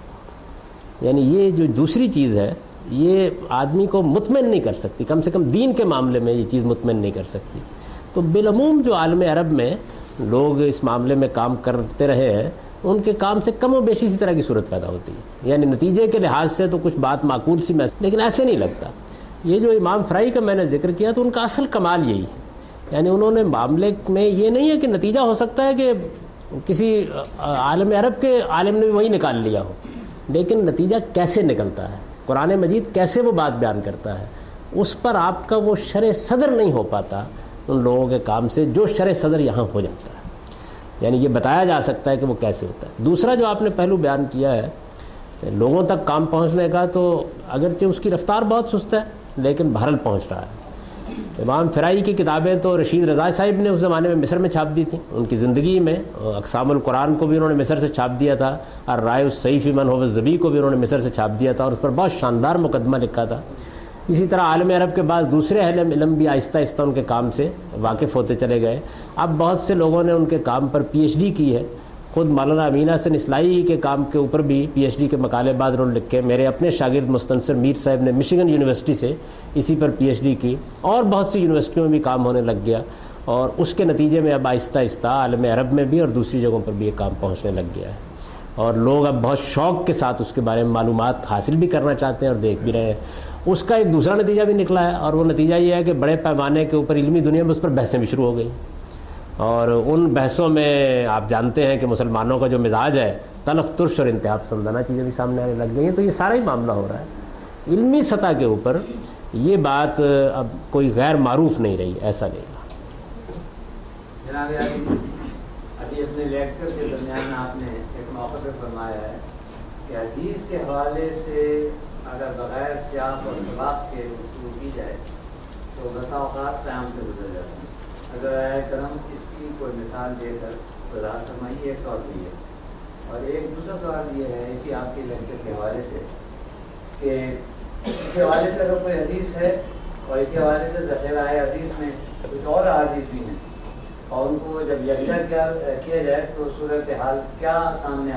یعنی یہ جو دوسری چیز ہے یہ آدمی کو مطمئن نہیں کر سکتی, کم سے کم دین کے معاملے میں یہ چیز مطمئن نہیں کر سکتی. تو بالعموم جو عالم عرب میں لوگ اس معاملے میں کام کرتے رہے ہیں ان کے کام سے کم و بیشی اسی طرح کی صورت پیدا ہوتی ہے. یعنی نتیجے کے لحاظ سے تو کچھ بات معقول سی لیکن ایسے نہیں لگتا. یہ جو امام فرائی کا میں نے ذکر کیا تو ان کا اصل کمال یہی ہے. یعنی انہوں نے معاملے میں یہ نہیں ہے کہ نتیجہ ہو سکتا ہے کہ کسی عالم عرب کے عالم نے بھی وہی نکال لیا ہو, لیکن نتیجہ کیسے نکلتا ہے, قرآن مجید کیسے وہ بات بیان کرتا ہے, اس پر آپ کا وہ شرح صدر نہیں ہو پاتا ان لوگوں کے کام سے جو شرح صدر یہاں ہو جاتا ہے. یعنی یہ بتایا جا سکتا ہے کہ وہ کیسے ہوتا ہے. دوسرا جو آپ نے پہلو بیان کیا ہے لوگوں تک کام پہنچنے کا, تو اگرچہ اس کی رفتار بہت سست ہے لیکن بہرحال پہنچ رہا ہے. امام فرائی کی کتابیں تو رشید رضا صاحب نے اس زمانے میں مصر میں چھاپ دی تھیں. ان کی زندگی میں اقسام القرآن کو بھی انہوں نے مصر سے چھاپ دیا تھا, اور رائے الصحیح فی من هو الظبی کو بھی انہوں نے مصر سے چھاپ دیا تھا اور اس پر بہت شاندار مقدمہ لکھا تھا. اسی طرح عالم عرب کے بعد دوسرے اہل علم بھی آہستہ آہستہ ان کے کام سے واقف ہوتے چلے گئے. اب بہت سے لوگوں نے ان کے کام پر پی ایچ ڈی کی ہے. خود مولانا امین حسن اصلاحی کے کام کے اوپر بھی پی ایچ ڈی کے مقالے بعض انہوں نے لکھے. میرے اپنے شاگرد مستنصر میر صاحب نے مشیگن یونیورسٹی سے اسی پر پی ایچ ڈی کی, اور بہت سی یونیورسٹیوں میں بھی کام ہونے لگ گیا, اور اس کے نتیجے میں اب آہستہ آہستہ عالم عرب میں بھی اور دوسری جگہوں پر بھی یہ کام پہنچنے لگ گیا ہے. اور لوگ اب بہت شوق کے ساتھ اس کے بارے میں معلومات حاصل بھی کرنا چاہتے ہیں اور دیکھ بھی رہے ہیں. اس کا ایک دوسرا نتیجہ بھی نکلا ہے, اور وہ نتیجہ یہ ہے کہ بڑے پیمانے کے اوپر علمی دنیا میں اس پر بحثیں بھی شروع ہو گئی, اور ان بحثوں میں آپ جانتے ہیں کہ مسلمانوں کا جو مزاج ہے تلخ ترش اور انتہا پسندانہ چیزیں بھی سامنے آنے لگ گئی ہیں. تو یہ سارا ہی معاملہ ہو رہا ہے علمی سطح کے اوپر. یہ بات اب کوئی غیر معروف نہیں رہی, ایسا نہیں رہا. جناب ابھی اپنے لیکچر کے درمیان آپ نے ایک موقع پہ فرمایا ہے کہ حدیث کے حوالے سے اگر بغیر سیاق اور سباق کے گفتگو کی جائے تو بسا اوقات قیام سے گزر جاتے ہیں. اگر آئے کرم اس کی کوئی مثال دے کر وضاحت فرمائیے. ایک سوال بھی ہے, اور ایک دوسرا سوال یہ ہے اسی آپ کے لیکچر کے حوالے سے کہ اس حوالے سے اگر کوئی حدیث ہے اور اسی حوالے سے ذخیرہ حدیث میں کچھ اور احادیث بھی ہیں اور ان کو جب یکجا کیا جائے تو صورتحال کیا سامنے